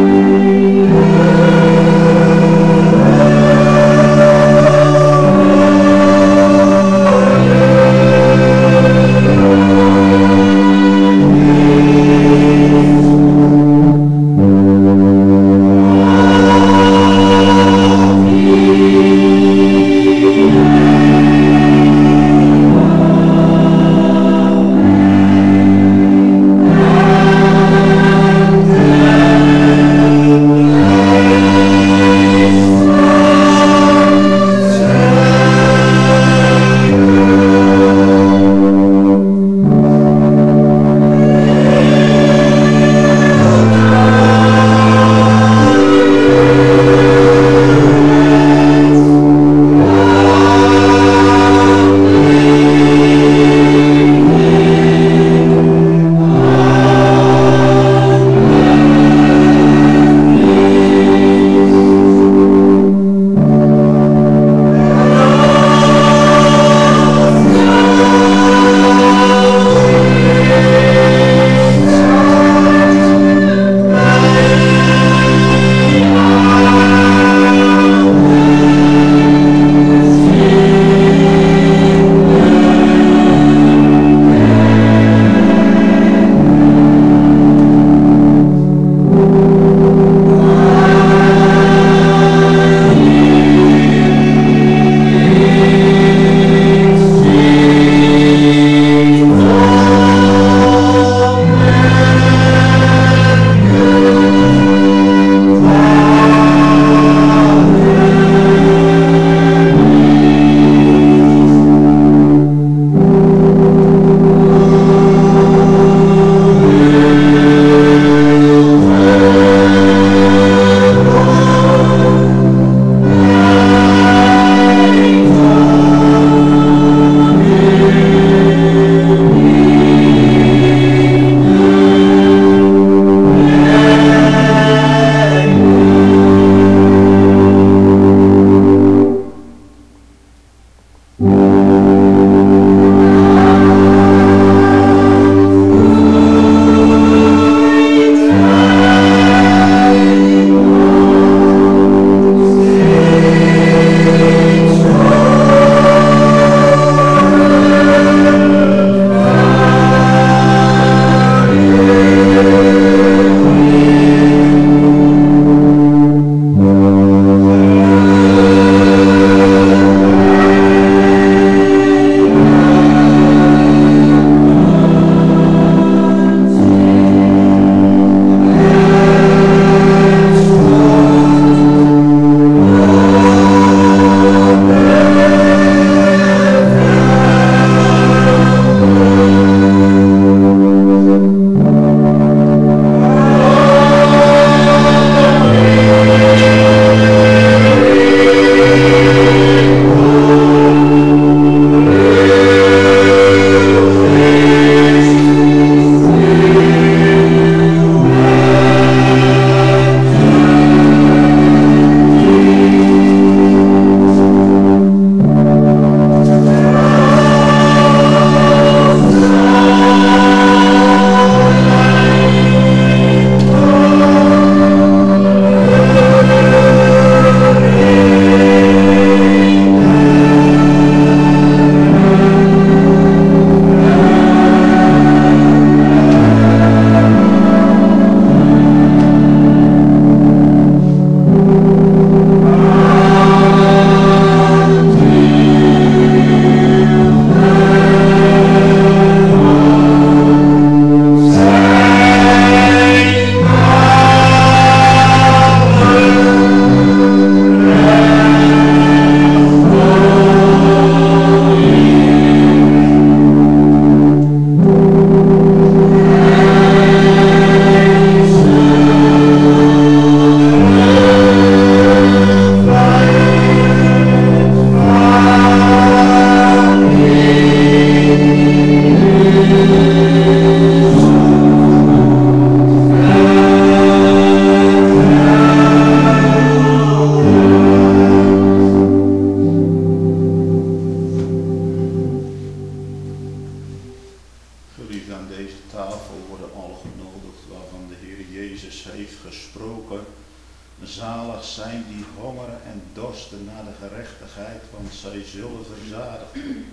die aan deze tafel worden al genodigd, waarvan de Heer Jezus heeft gesproken. Zalig zijn die hongeren en dorsten naar de gerechtigheid, want zij zullen verzadigd worden.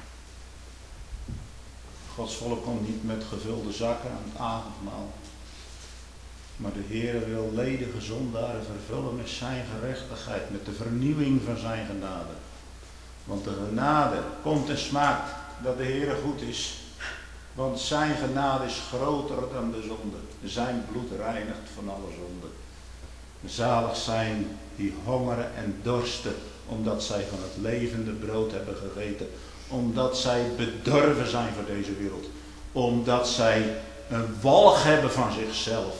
Gods volk komt niet met gevulde zakken aan het avondmaal. Maar de Heer wil ledige zondaren vervullen met zijn gerechtigheid, met de vernieuwing van zijn genade. Want de genade komt en smaakt dat de Heer goed is. Want zijn genade is groter dan de zonde. Zijn bloed reinigt van alle zonde. Zalig zijn die hongeren en dorsten, omdat zij van het levende brood hebben gegeten. Omdat zij bedorven zijn voor deze wereld. Omdat zij een walg hebben van zichzelf.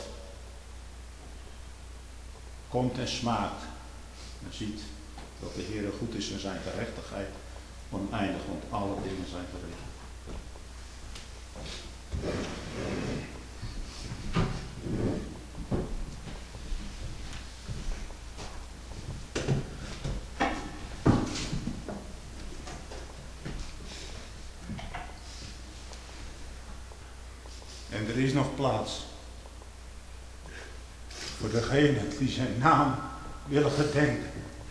Komt en smaakt. En ziet dat de Heer goed is in zijn gerechtigheid. Oneindig, want alle dingen zijn verricht. En er is nog plaats voor degenen die zijn naam willen gedenken.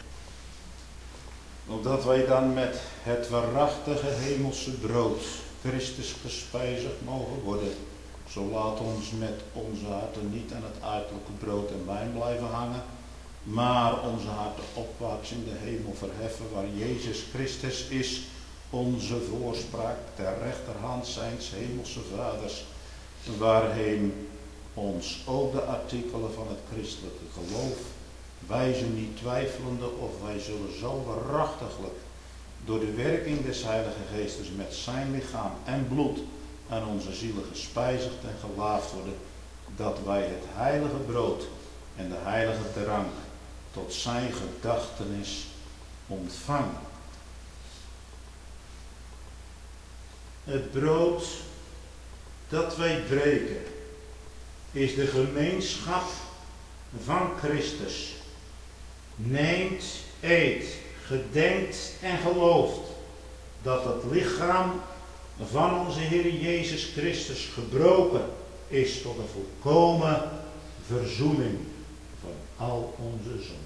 Opdat wij dan met het waarachtige hemelse brood Christus gespijzigd mogen worden. Zo laat ons met onze harten niet aan het uiterlijke brood en wijn blijven hangen, maar onze harten opwaarts in de hemel verheffen, waar Jezus Christus is, onze voorspraak ter rechterhand zijns hemelse vaders, waarheen ons ook de artikelen van het christelijke geloof wijzen, niet twijfelende of wij zullen zo waarachtiglijk door de werking des Heilige Geestes met zijn lichaam en bloed aan onze zielen gespijzigd en gelaafd worden, dat wij het heilige brood en de heilige drank tot zijn gedachtenis ontvangen. Het brood dat wij breken is de gemeenschap van Christus. Neemt, eet, gedenkt en gelooft dat het lichaam van onze Heer Jezus Christus gebroken is tot een volkomen verzoening van al onze zonden.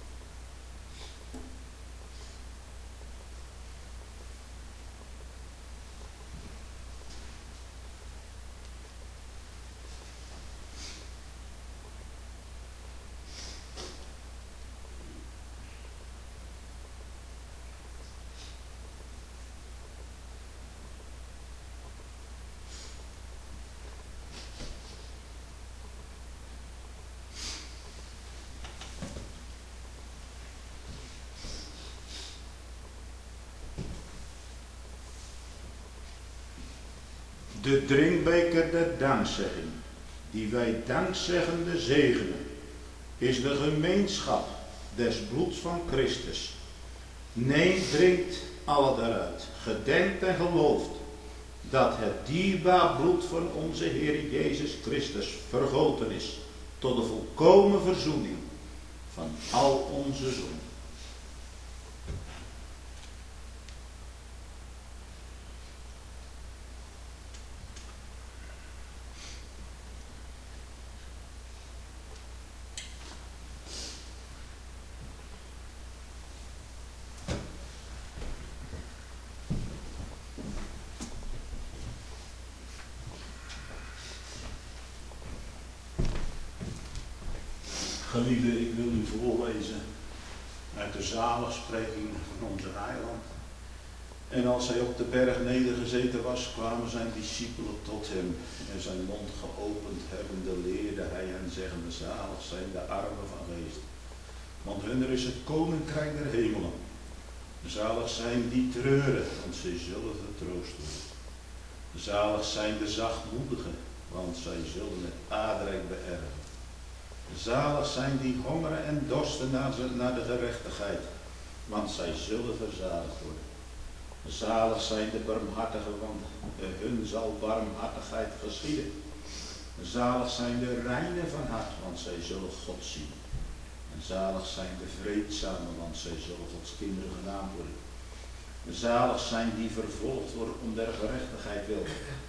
De drinkbeker der dankzegging, die wij dankzeggende zegenen, is de gemeenschap des bloeds van Christus. Neemt, drinkt alle daaruit, gedenkt en gelooft dat het dierbaar bloed van onze Heer Jezus Christus vergoten is tot de volkomen verzoening van al onze zonden. Geliefde, ik wil u voorlezen uit de zaligspreking van onze Heiland. En als hij op de berg nedergezeten was, kwamen zijn discipelen tot hem. En zijn mond geopend hebbende leerde hij hen zeggende, zalig zijn de armen van geest, want hunner is het koninkrijk der hemelen. Zalig zijn die treuren, want zij zullen vertroost worden. Zalig zijn de zachtmoedigen, want zij zullen het aardrijk beërven. Zalig zijn die hongeren en dorsten naar, naar de gerechtigheid, want zij zullen verzadigd worden. Zalig zijn de barmhartigen, want hun zal barmhartigheid geschieden. Zalig zijn de reinen van hart, want zij zullen God zien. En zalig zijn de vreedzamen, want zij zullen Gods kinderen genaamd worden. Zalig zijn die vervolgd worden om der gerechtigheid wil,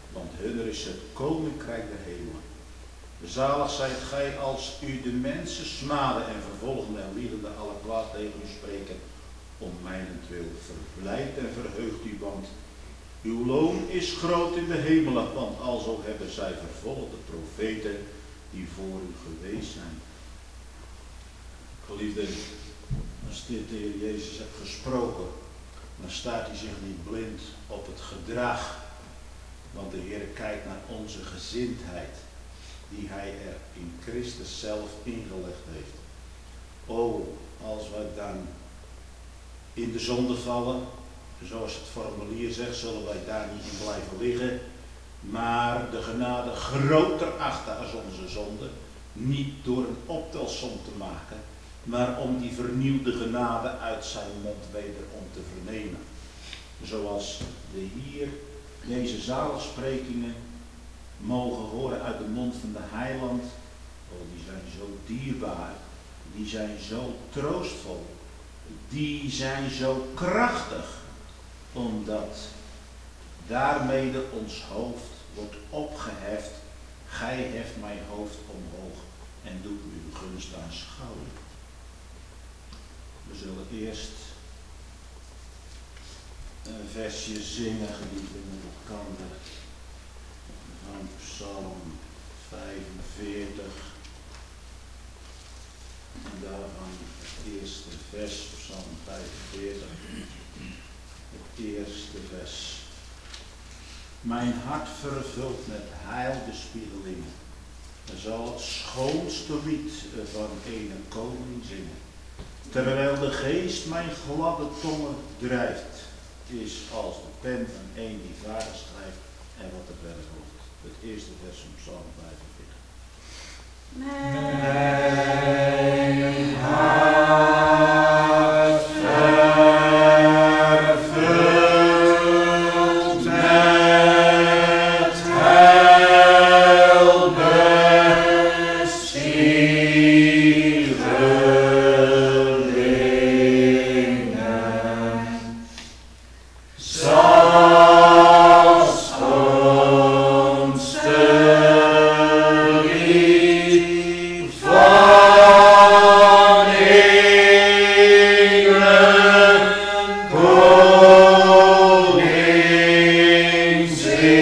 want hunner is het koninkrijk der hemelen. Zalig zijt gij als u de mensen smaden en vervolgen en liegende alle kwaad tegen u spreken, om mijnentwil verblijdt en verheugt u, want uw loon is groot in de hemelen, want alzo hebben zij vervolgd de profeten die voor u geweest zijn. Geliefden, als dit de Heer Jezus heeft gesproken, dan staat hij zich niet blind op het gedrag, want de Heer kijkt naar onze gezindheid, die hij er in Christus zelf ingelegd heeft. O, als wij dan in de zonde vallen, zoals het formulier zegt, zullen wij daar niet in blijven liggen, maar de genade groter achten als onze zonde, niet door een optelsom te maken, maar om die vernieuwde genade uit zijn mond wederom te vernemen. Zoals we hier deze zaligsprekingen mogen horen uit de mond van de Heiland. Oh, die zijn zo dierbaar, die zijn zo troostvol, die zijn zo krachtig, omdat daarmede ons hoofd wordt opgeheft. Gij heft mijn hoofd omhoog en doet uw gunst aanschouwen. We zullen eerst een versje zingen, geliefden, met elkaar, van Psalm vijfenveertig. En daarvan het eerste vers, Psalm vijfenveertig. Het eerste vers. Mijn hart vervult met heilbespiegelingen. Er zal het schoonste lied van ene koning zingen. Terwijl de geest mijn gladde tongen drijft, is als de pen van een die vader schrijft en wat er verder volgt. Het eerste vers van Psalm vijfenveertig. Mijn hart vervult met heilbespiegelingen. Zoals ons te lief van engelen koning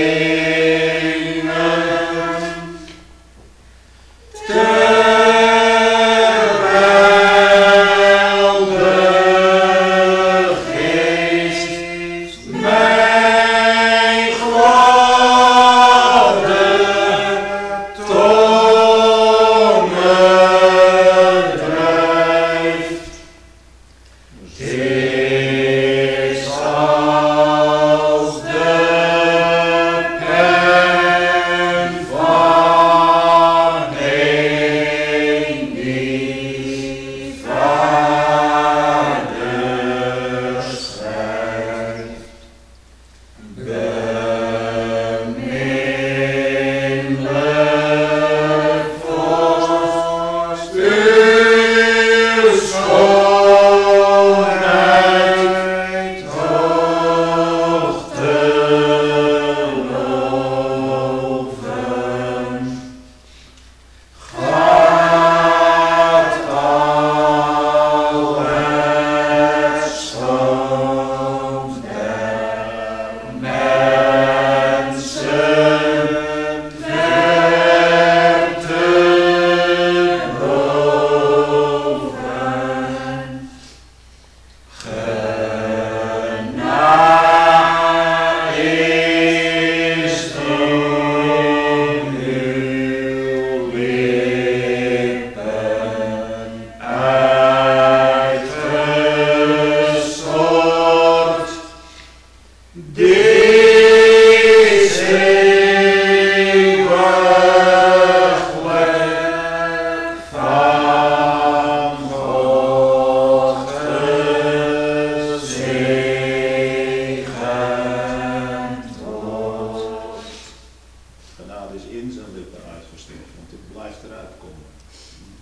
zingen. Terwijl de geest mijn gladde tongen drijft, is als de pen van een die vader schrijft. Beminnelijk vorst, uw schoonheid hoog te loven. Gaat al het schoon der mensen ver te boven. Genade is in uw lippen uitgestort. Dit is eeuwiglijk van God gezegend wordt. Genade is in zijn lippen uitgestort, want dit blijft eruit komen.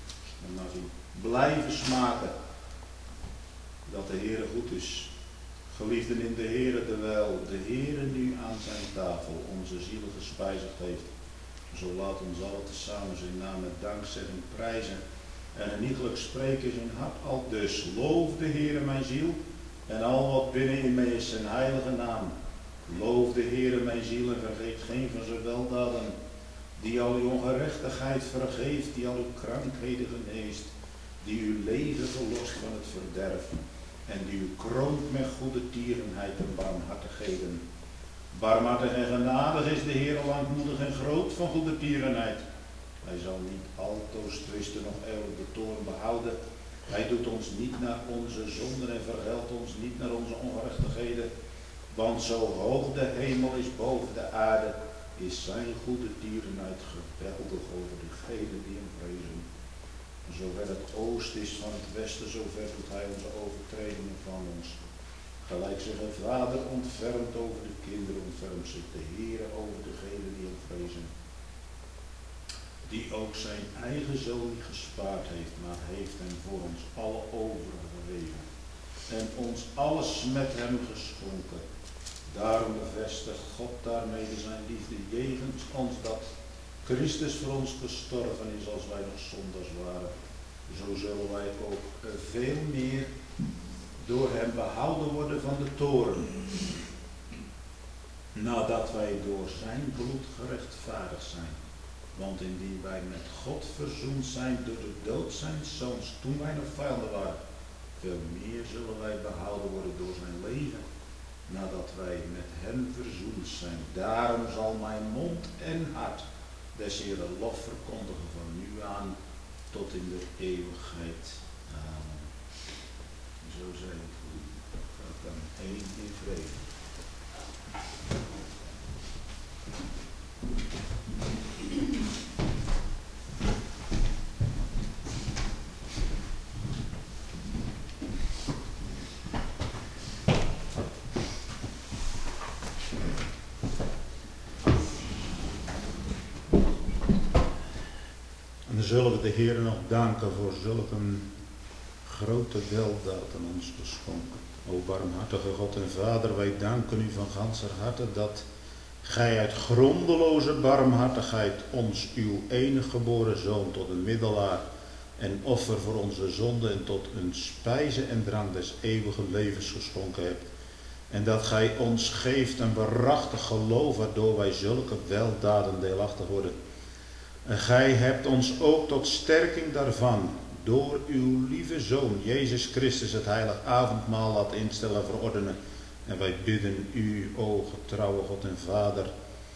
En als u blijven smaken dat de Heere goed is, Geliefden in de Heere, terwijl de Heere nu aan zijn tafel onze zielen gespijzigd heeft, zo laat ons allen tezamen zijn naam met dankzegging prijzen en genietelijk spreken zijn hart al dus. Loof de Heere mijn ziel en al wat binnen in mij is zijn heilige naam. Loof de Heere mijn ziel en vergeet geen van zijn weldaden, die al uw ongerechtigheid vergeeft, die al uw krankheden geneest, die uw leven verlost van het verderf en die u kroont met goede tierenheid en barmhartigheden. Barmhartig en genadig is de Heer, langmoedig en groot van goede tierenheid. Hij zal niet altoos twisten, nog eeuwig de toorn behouden. Hij doet ons niet naar onze zonden en vergeldt ons niet naar onze ongerechtigheden. Want zo hoog de hemel is boven de aarde, is zijn goede tierenheid geweldig over degenen die hem vrezen. Zover het oosten is van het westen, zover doet hij onze overtredingen van ons. Gelijk zich een vader ontfermt over de kinderen, ontfermt zich de Heere over degenen die hem vrezen. Die ook zijn eigen zoon niet gespaard heeft, maar heeft hem voor ons alle overgegeven. En ons alles met hem geschonken. Daarom bevestigt God daarmede zijn liefde jegens ons, dat Christus voor ons gestorven is als wij nog zondaars waren. Zo zullen wij ook veel meer door hem behouden worden van de toorn, nadat wij door zijn bloed gerechtvaardigd zijn. Want indien wij met God verzoend zijn door de dood zijn zoons, toen wij nog vijanden waren, veel meer zullen wij behouden worden door zijn leven, nadat wij met hem verzoend zijn. Daarom zal mijn mond en hart des Heeren lof verkondigen van nu aan tot in de eeuwigheid. Amen. Zo zij het goed. Gaat dan heen in vrede. En dan zullen we de Heer nog danken voor zulke grote weldaad aan ons geschonken. O barmhartige God en Vader, wij danken u van ganser harte dat gij uit grondeloze barmhartigheid ons uw enige geboren zoon tot een middelaar en offer voor onze zonde en tot een spijze en drank des eeuwige levens geschonken hebt. En dat gij ons geeft een waarachtig geloof waardoor wij zulke weldaden deelachtig worden. En gij hebt ons ook tot sterking daarvan door uw lieve Zoon, Jezus Christus, het heilig avondmaal laten instellen en verordenen. En wij bidden u, o getrouwe God en Vader,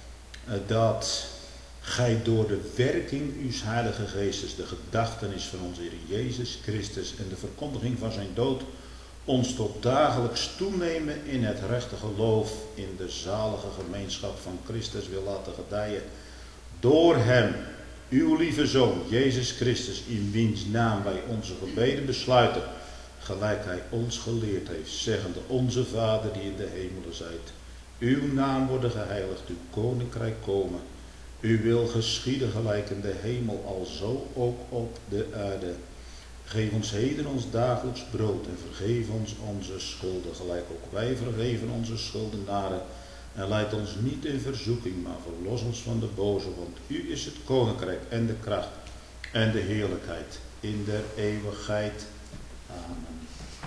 dat gij door de werking uw heilige geestes, de gedachtenis van onze Heer Jezus Christus en de verkondiging van zijn dood, ons tot dagelijks toenemen in het rechte geloof, in de zalige gemeenschap van Christus wil laten gedijen. Door hem, uw lieve Zoon, Jezus Christus, in wiens naam wij onze gebeden besluiten, gelijk hij ons geleerd heeft, zeggende: onze Vader die in de hemelen zijt, uw naam worden geheiligd, uw koninkrijk komen, uw wil geschieden gelijk in de hemel, alzo ook op de aarde. Geef ons heden ons dagelijks brood en vergeef ons onze schulden, gelijk ook wij vergeven onze schuldenaren. En leid ons niet in verzoeking, maar verlos ons van de boze, want u is het koninkrijk en de kracht en de heerlijkheid in der eeuwigheid. Amen.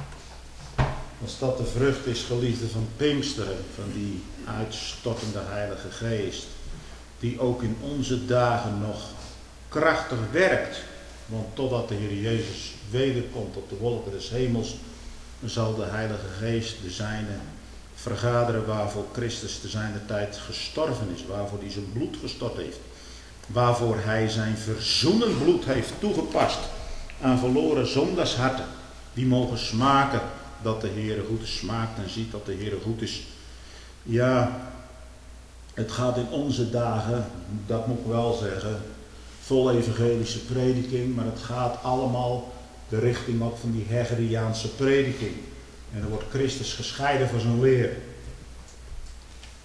Als dat de vrucht is, geliefde, van Pinksteren, van die uitstortende Heilige Geest, die ook in onze dagen nog krachtig werkt, want totdat de Heer Jezus wederkomt op de wolken des hemels, zal de Heilige Geest de zijne vergaderen waarvoor Christus te zijner tijd gestorven is, waarvoor hij zijn bloed gestort heeft, waarvoor hij zijn verzoenend bloed heeft toegepast aan verloren zondagsharten, die mogen smaken dat de Heere goed is, smaakt en ziet dat de Heere goed is. Ja, het gaat in onze dagen, dat moet ik wel zeggen, vol evangelische prediking, maar het gaat allemaal de richting op van die Hegeliaanse prediking. En dan wordt Christus gescheiden van zijn leer.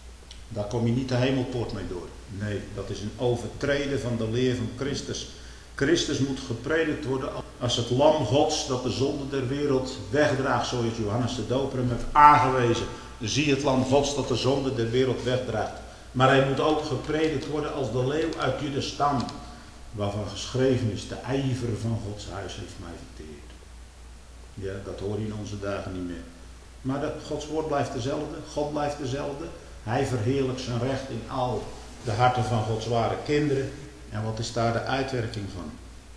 Daar kom je niet de hemelpoort mee door. Nee, dat is een overtreden van de leer van Christus. Christus moet gepredikt worden als het lam Gods dat de zonde der wereld wegdraagt, zoals Johannes de Doper hem heeft aangewezen. Zie het lam Gods dat de zonde der wereld wegdraagt. Maar hij moet ook gepredikt worden als de leeuw uit Judas stam, waarvan geschreven is, de ijver van Gods huis heeft mij verteerd. Ja, dat hoor je in onze dagen niet meer. Maar dat Gods woord blijft dezelfde, God blijft dezelfde. Hij verheerlijkt zijn recht in al de harten van Gods ware kinderen. En wat is daar de uitwerking van?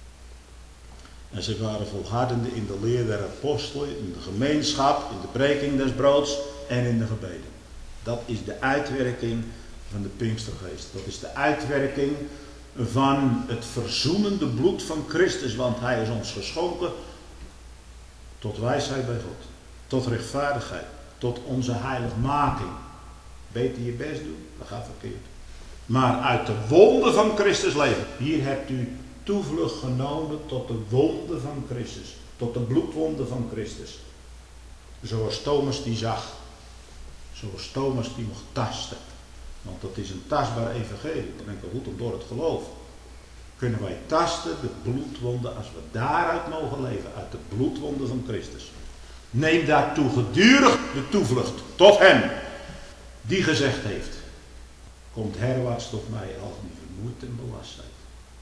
En ze waren volhardende in de leer der apostelen, in de gemeenschap, in de breking des broods en in de gebeden. Dat is de uitwerking van de Pinkstergeest. Dat is de uitwerking van het verzoenende bloed van Christus, want hij is ons geschonken tot wijsheid bij God, tot rechtvaardigheid, tot onze heiligmaking. Beter je best doen, dat gaat verkeerd. Maar uit de wonde van Christus leven. Hier hebt u toevlucht genomen tot de wonde van Christus. Tot de bloedwonde van Christus. Zoals Thomas die zag. Zoals Thomas die mocht tasten. Want dat is een tastbaar evangelie. Dat denk ik goed om door het geloof. Kunnen wij tasten de bloedwonde als we daaruit mogen leven. Uit de bloedwonde van Christus. Neem daartoe gedurig de toevlucht tot hem. Die gezegd heeft. Komt herwaarts tot mij als die vermoeid en belast zijt.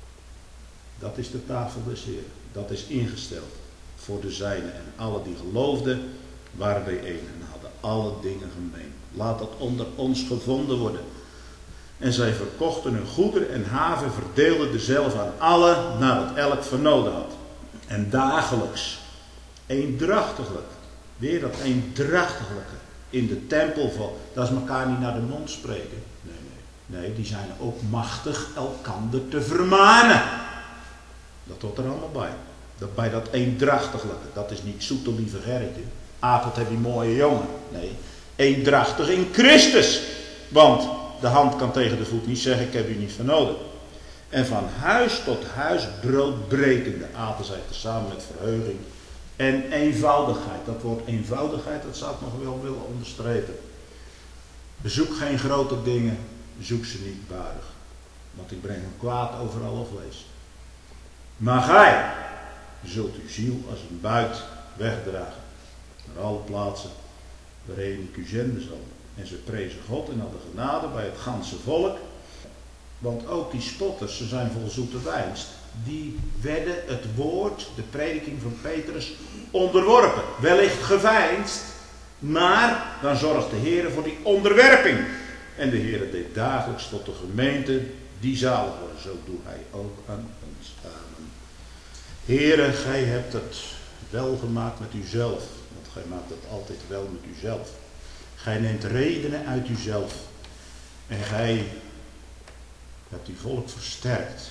Dat is de tafel des Heeren. Dat is ingesteld voor de zijnen. En alle die geloofden waren bijeen en hadden alle dingen gemeen. Laat dat onder ons gevonden worden. En zij verkochten hun goederen en haven, verdeelden dezelfde aan allen, nadat elk vernoden had. En dagelijks, eendrachtiglijk, weer dat eendrachtiglijke, in de tempel van, dat is elkaar niet naar de mond spreken. Nee, nee, nee, die zijn ook machtig elkander te vermanen. Dat hoort er allemaal bij. Dat bij dat eendrachtiglijke, dat is niet zoete lieve Gerritje. Ah, wat heb je mooie jongen. Nee, eendrachtig in Christus. Want de hand kan tegen de voet niet zeggen, ik heb u niet vernoden. En van huis tot huis broodbrekende aten zij tezamen met verheuging en eenvoudigheid. Dat woord eenvoudigheid, dat zou ik nog wel willen onderstrepen. Zoek geen grote dingen, zoek ze niet barig. Want ik breng een kwaad over alle vlees. Maar gij zult uw ziel als een buit wegdragen naar alle plaatsen waarin ik u zenden zal. En ze prezen God en hadden genade bij het ganse volk. Want ook die spotters, ze zijn vol zoete wijnst, die werden het woord, de prediking van Petrus, onderworpen. Wellicht geveinsd, maar dan zorgt de Heer voor die onderwerping. En de Heer deed dagelijks tot de gemeente die zalig worden. Zo doet hij ook aan ons. Amen. Heere, gij hebt het wel gemaakt met uzelf. Want gij maakt het altijd wel met uzelf. Gij neemt redenen uit uzelf. En gij hebt uw volk versterkt.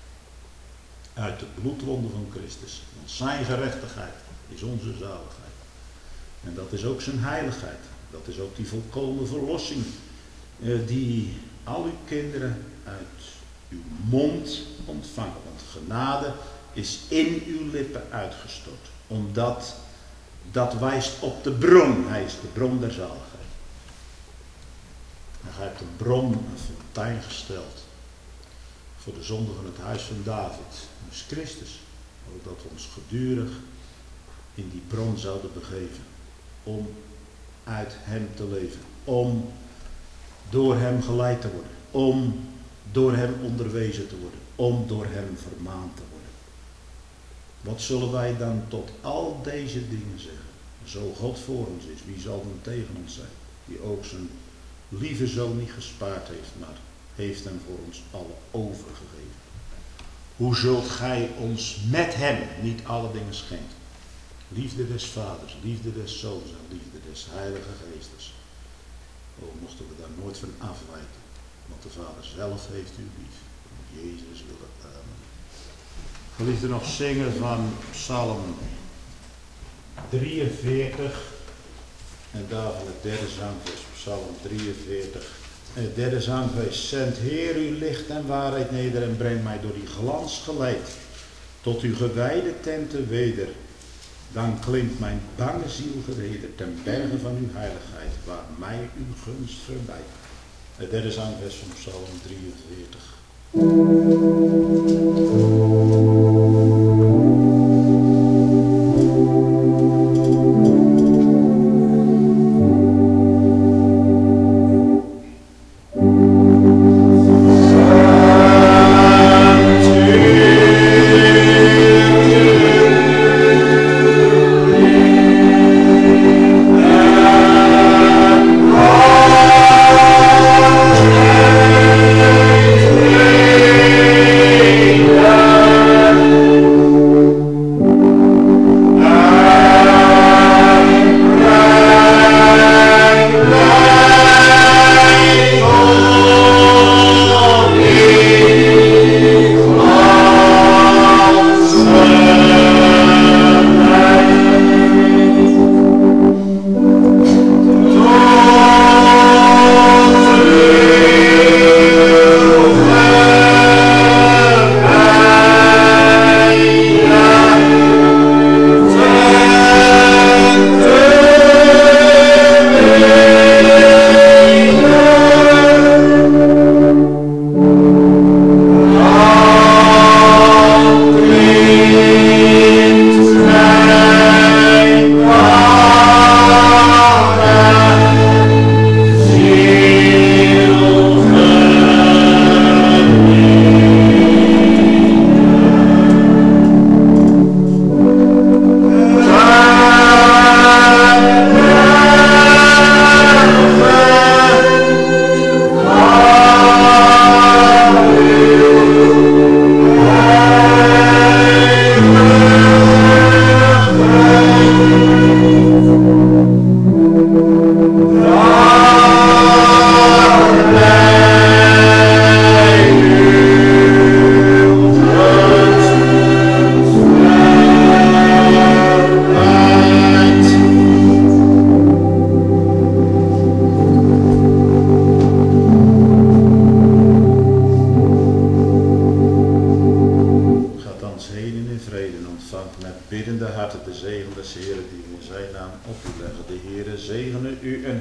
Uit de bloedwonde van Christus. Want zijn gerechtigheid is onze zaligheid. En dat is ook zijn heiligheid. Dat is ook die volkomen verlossing. Die al uw kinderen uit uw mond ontvangen. Want genade is in uw lippen uitgestort. Omdat dat wijst op de bron. Hij is de bron der zaligheid. En gij hebt een bron, een fontein gesteld. Voor de zonde van het huis van David. Dus Christus. Ook dat we ons gedurig in die bron zouden begeven. Om uit hem te leven. Om door hem geleid te worden. Om door hem onderwezen te worden. Om door hem vermaand te worden. Wat zullen wij dan tot al deze dingen zeggen? Zo God voor ons is, wie zal dan tegen ons zijn? Die ook zijn lieve zoon niet gespaard heeft, maar heeft hem voor ons allen overgegeven. Hoe zult gij ons met hem niet alle dingen schenken? Liefde des vaders, liefde des zoons en liefde des heilige geestes. O, mochten we daar nooit van afwijken. Want de Vader zelf heeft u lief. Jezus wil het. Amen. Geliefde nog zingen van Psalm drieënveertig. En daarvan het derde zangvers, Psalm drieënveertig. En het derde zangvers. Zend Heer uw licht en waarheid neder en breng mij door die glans geleid. Tot uw gewijde tenten weder. Dan klinkt mijn bange ziel gereden ten berge van uw heiligheid, waar mij uw gunst verbijt. Het derde zangvers van Psalm drieënveertig.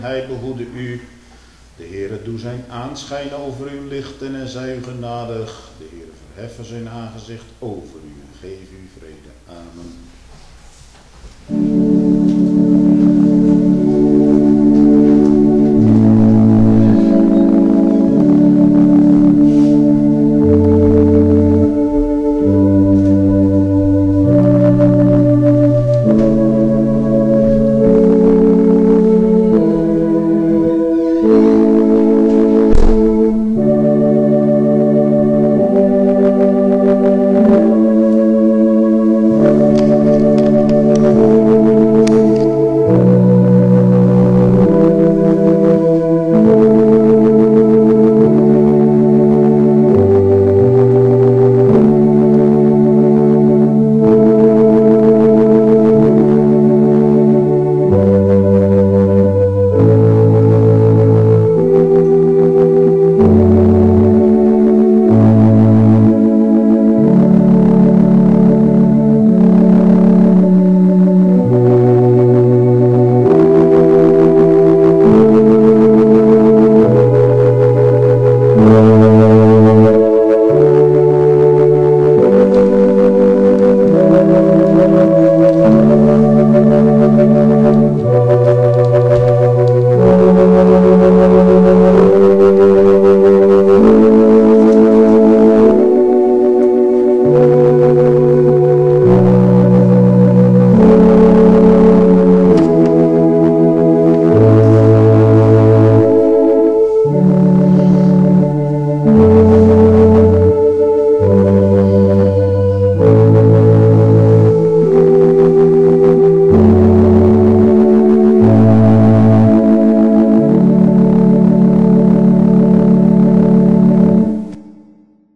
hij behoede u. De Heere doe zijn aanschijn over u lichten en zij u genadig. De Heere verheffen zijn aangezicht over u en geef u vrede. Amen. Thank you.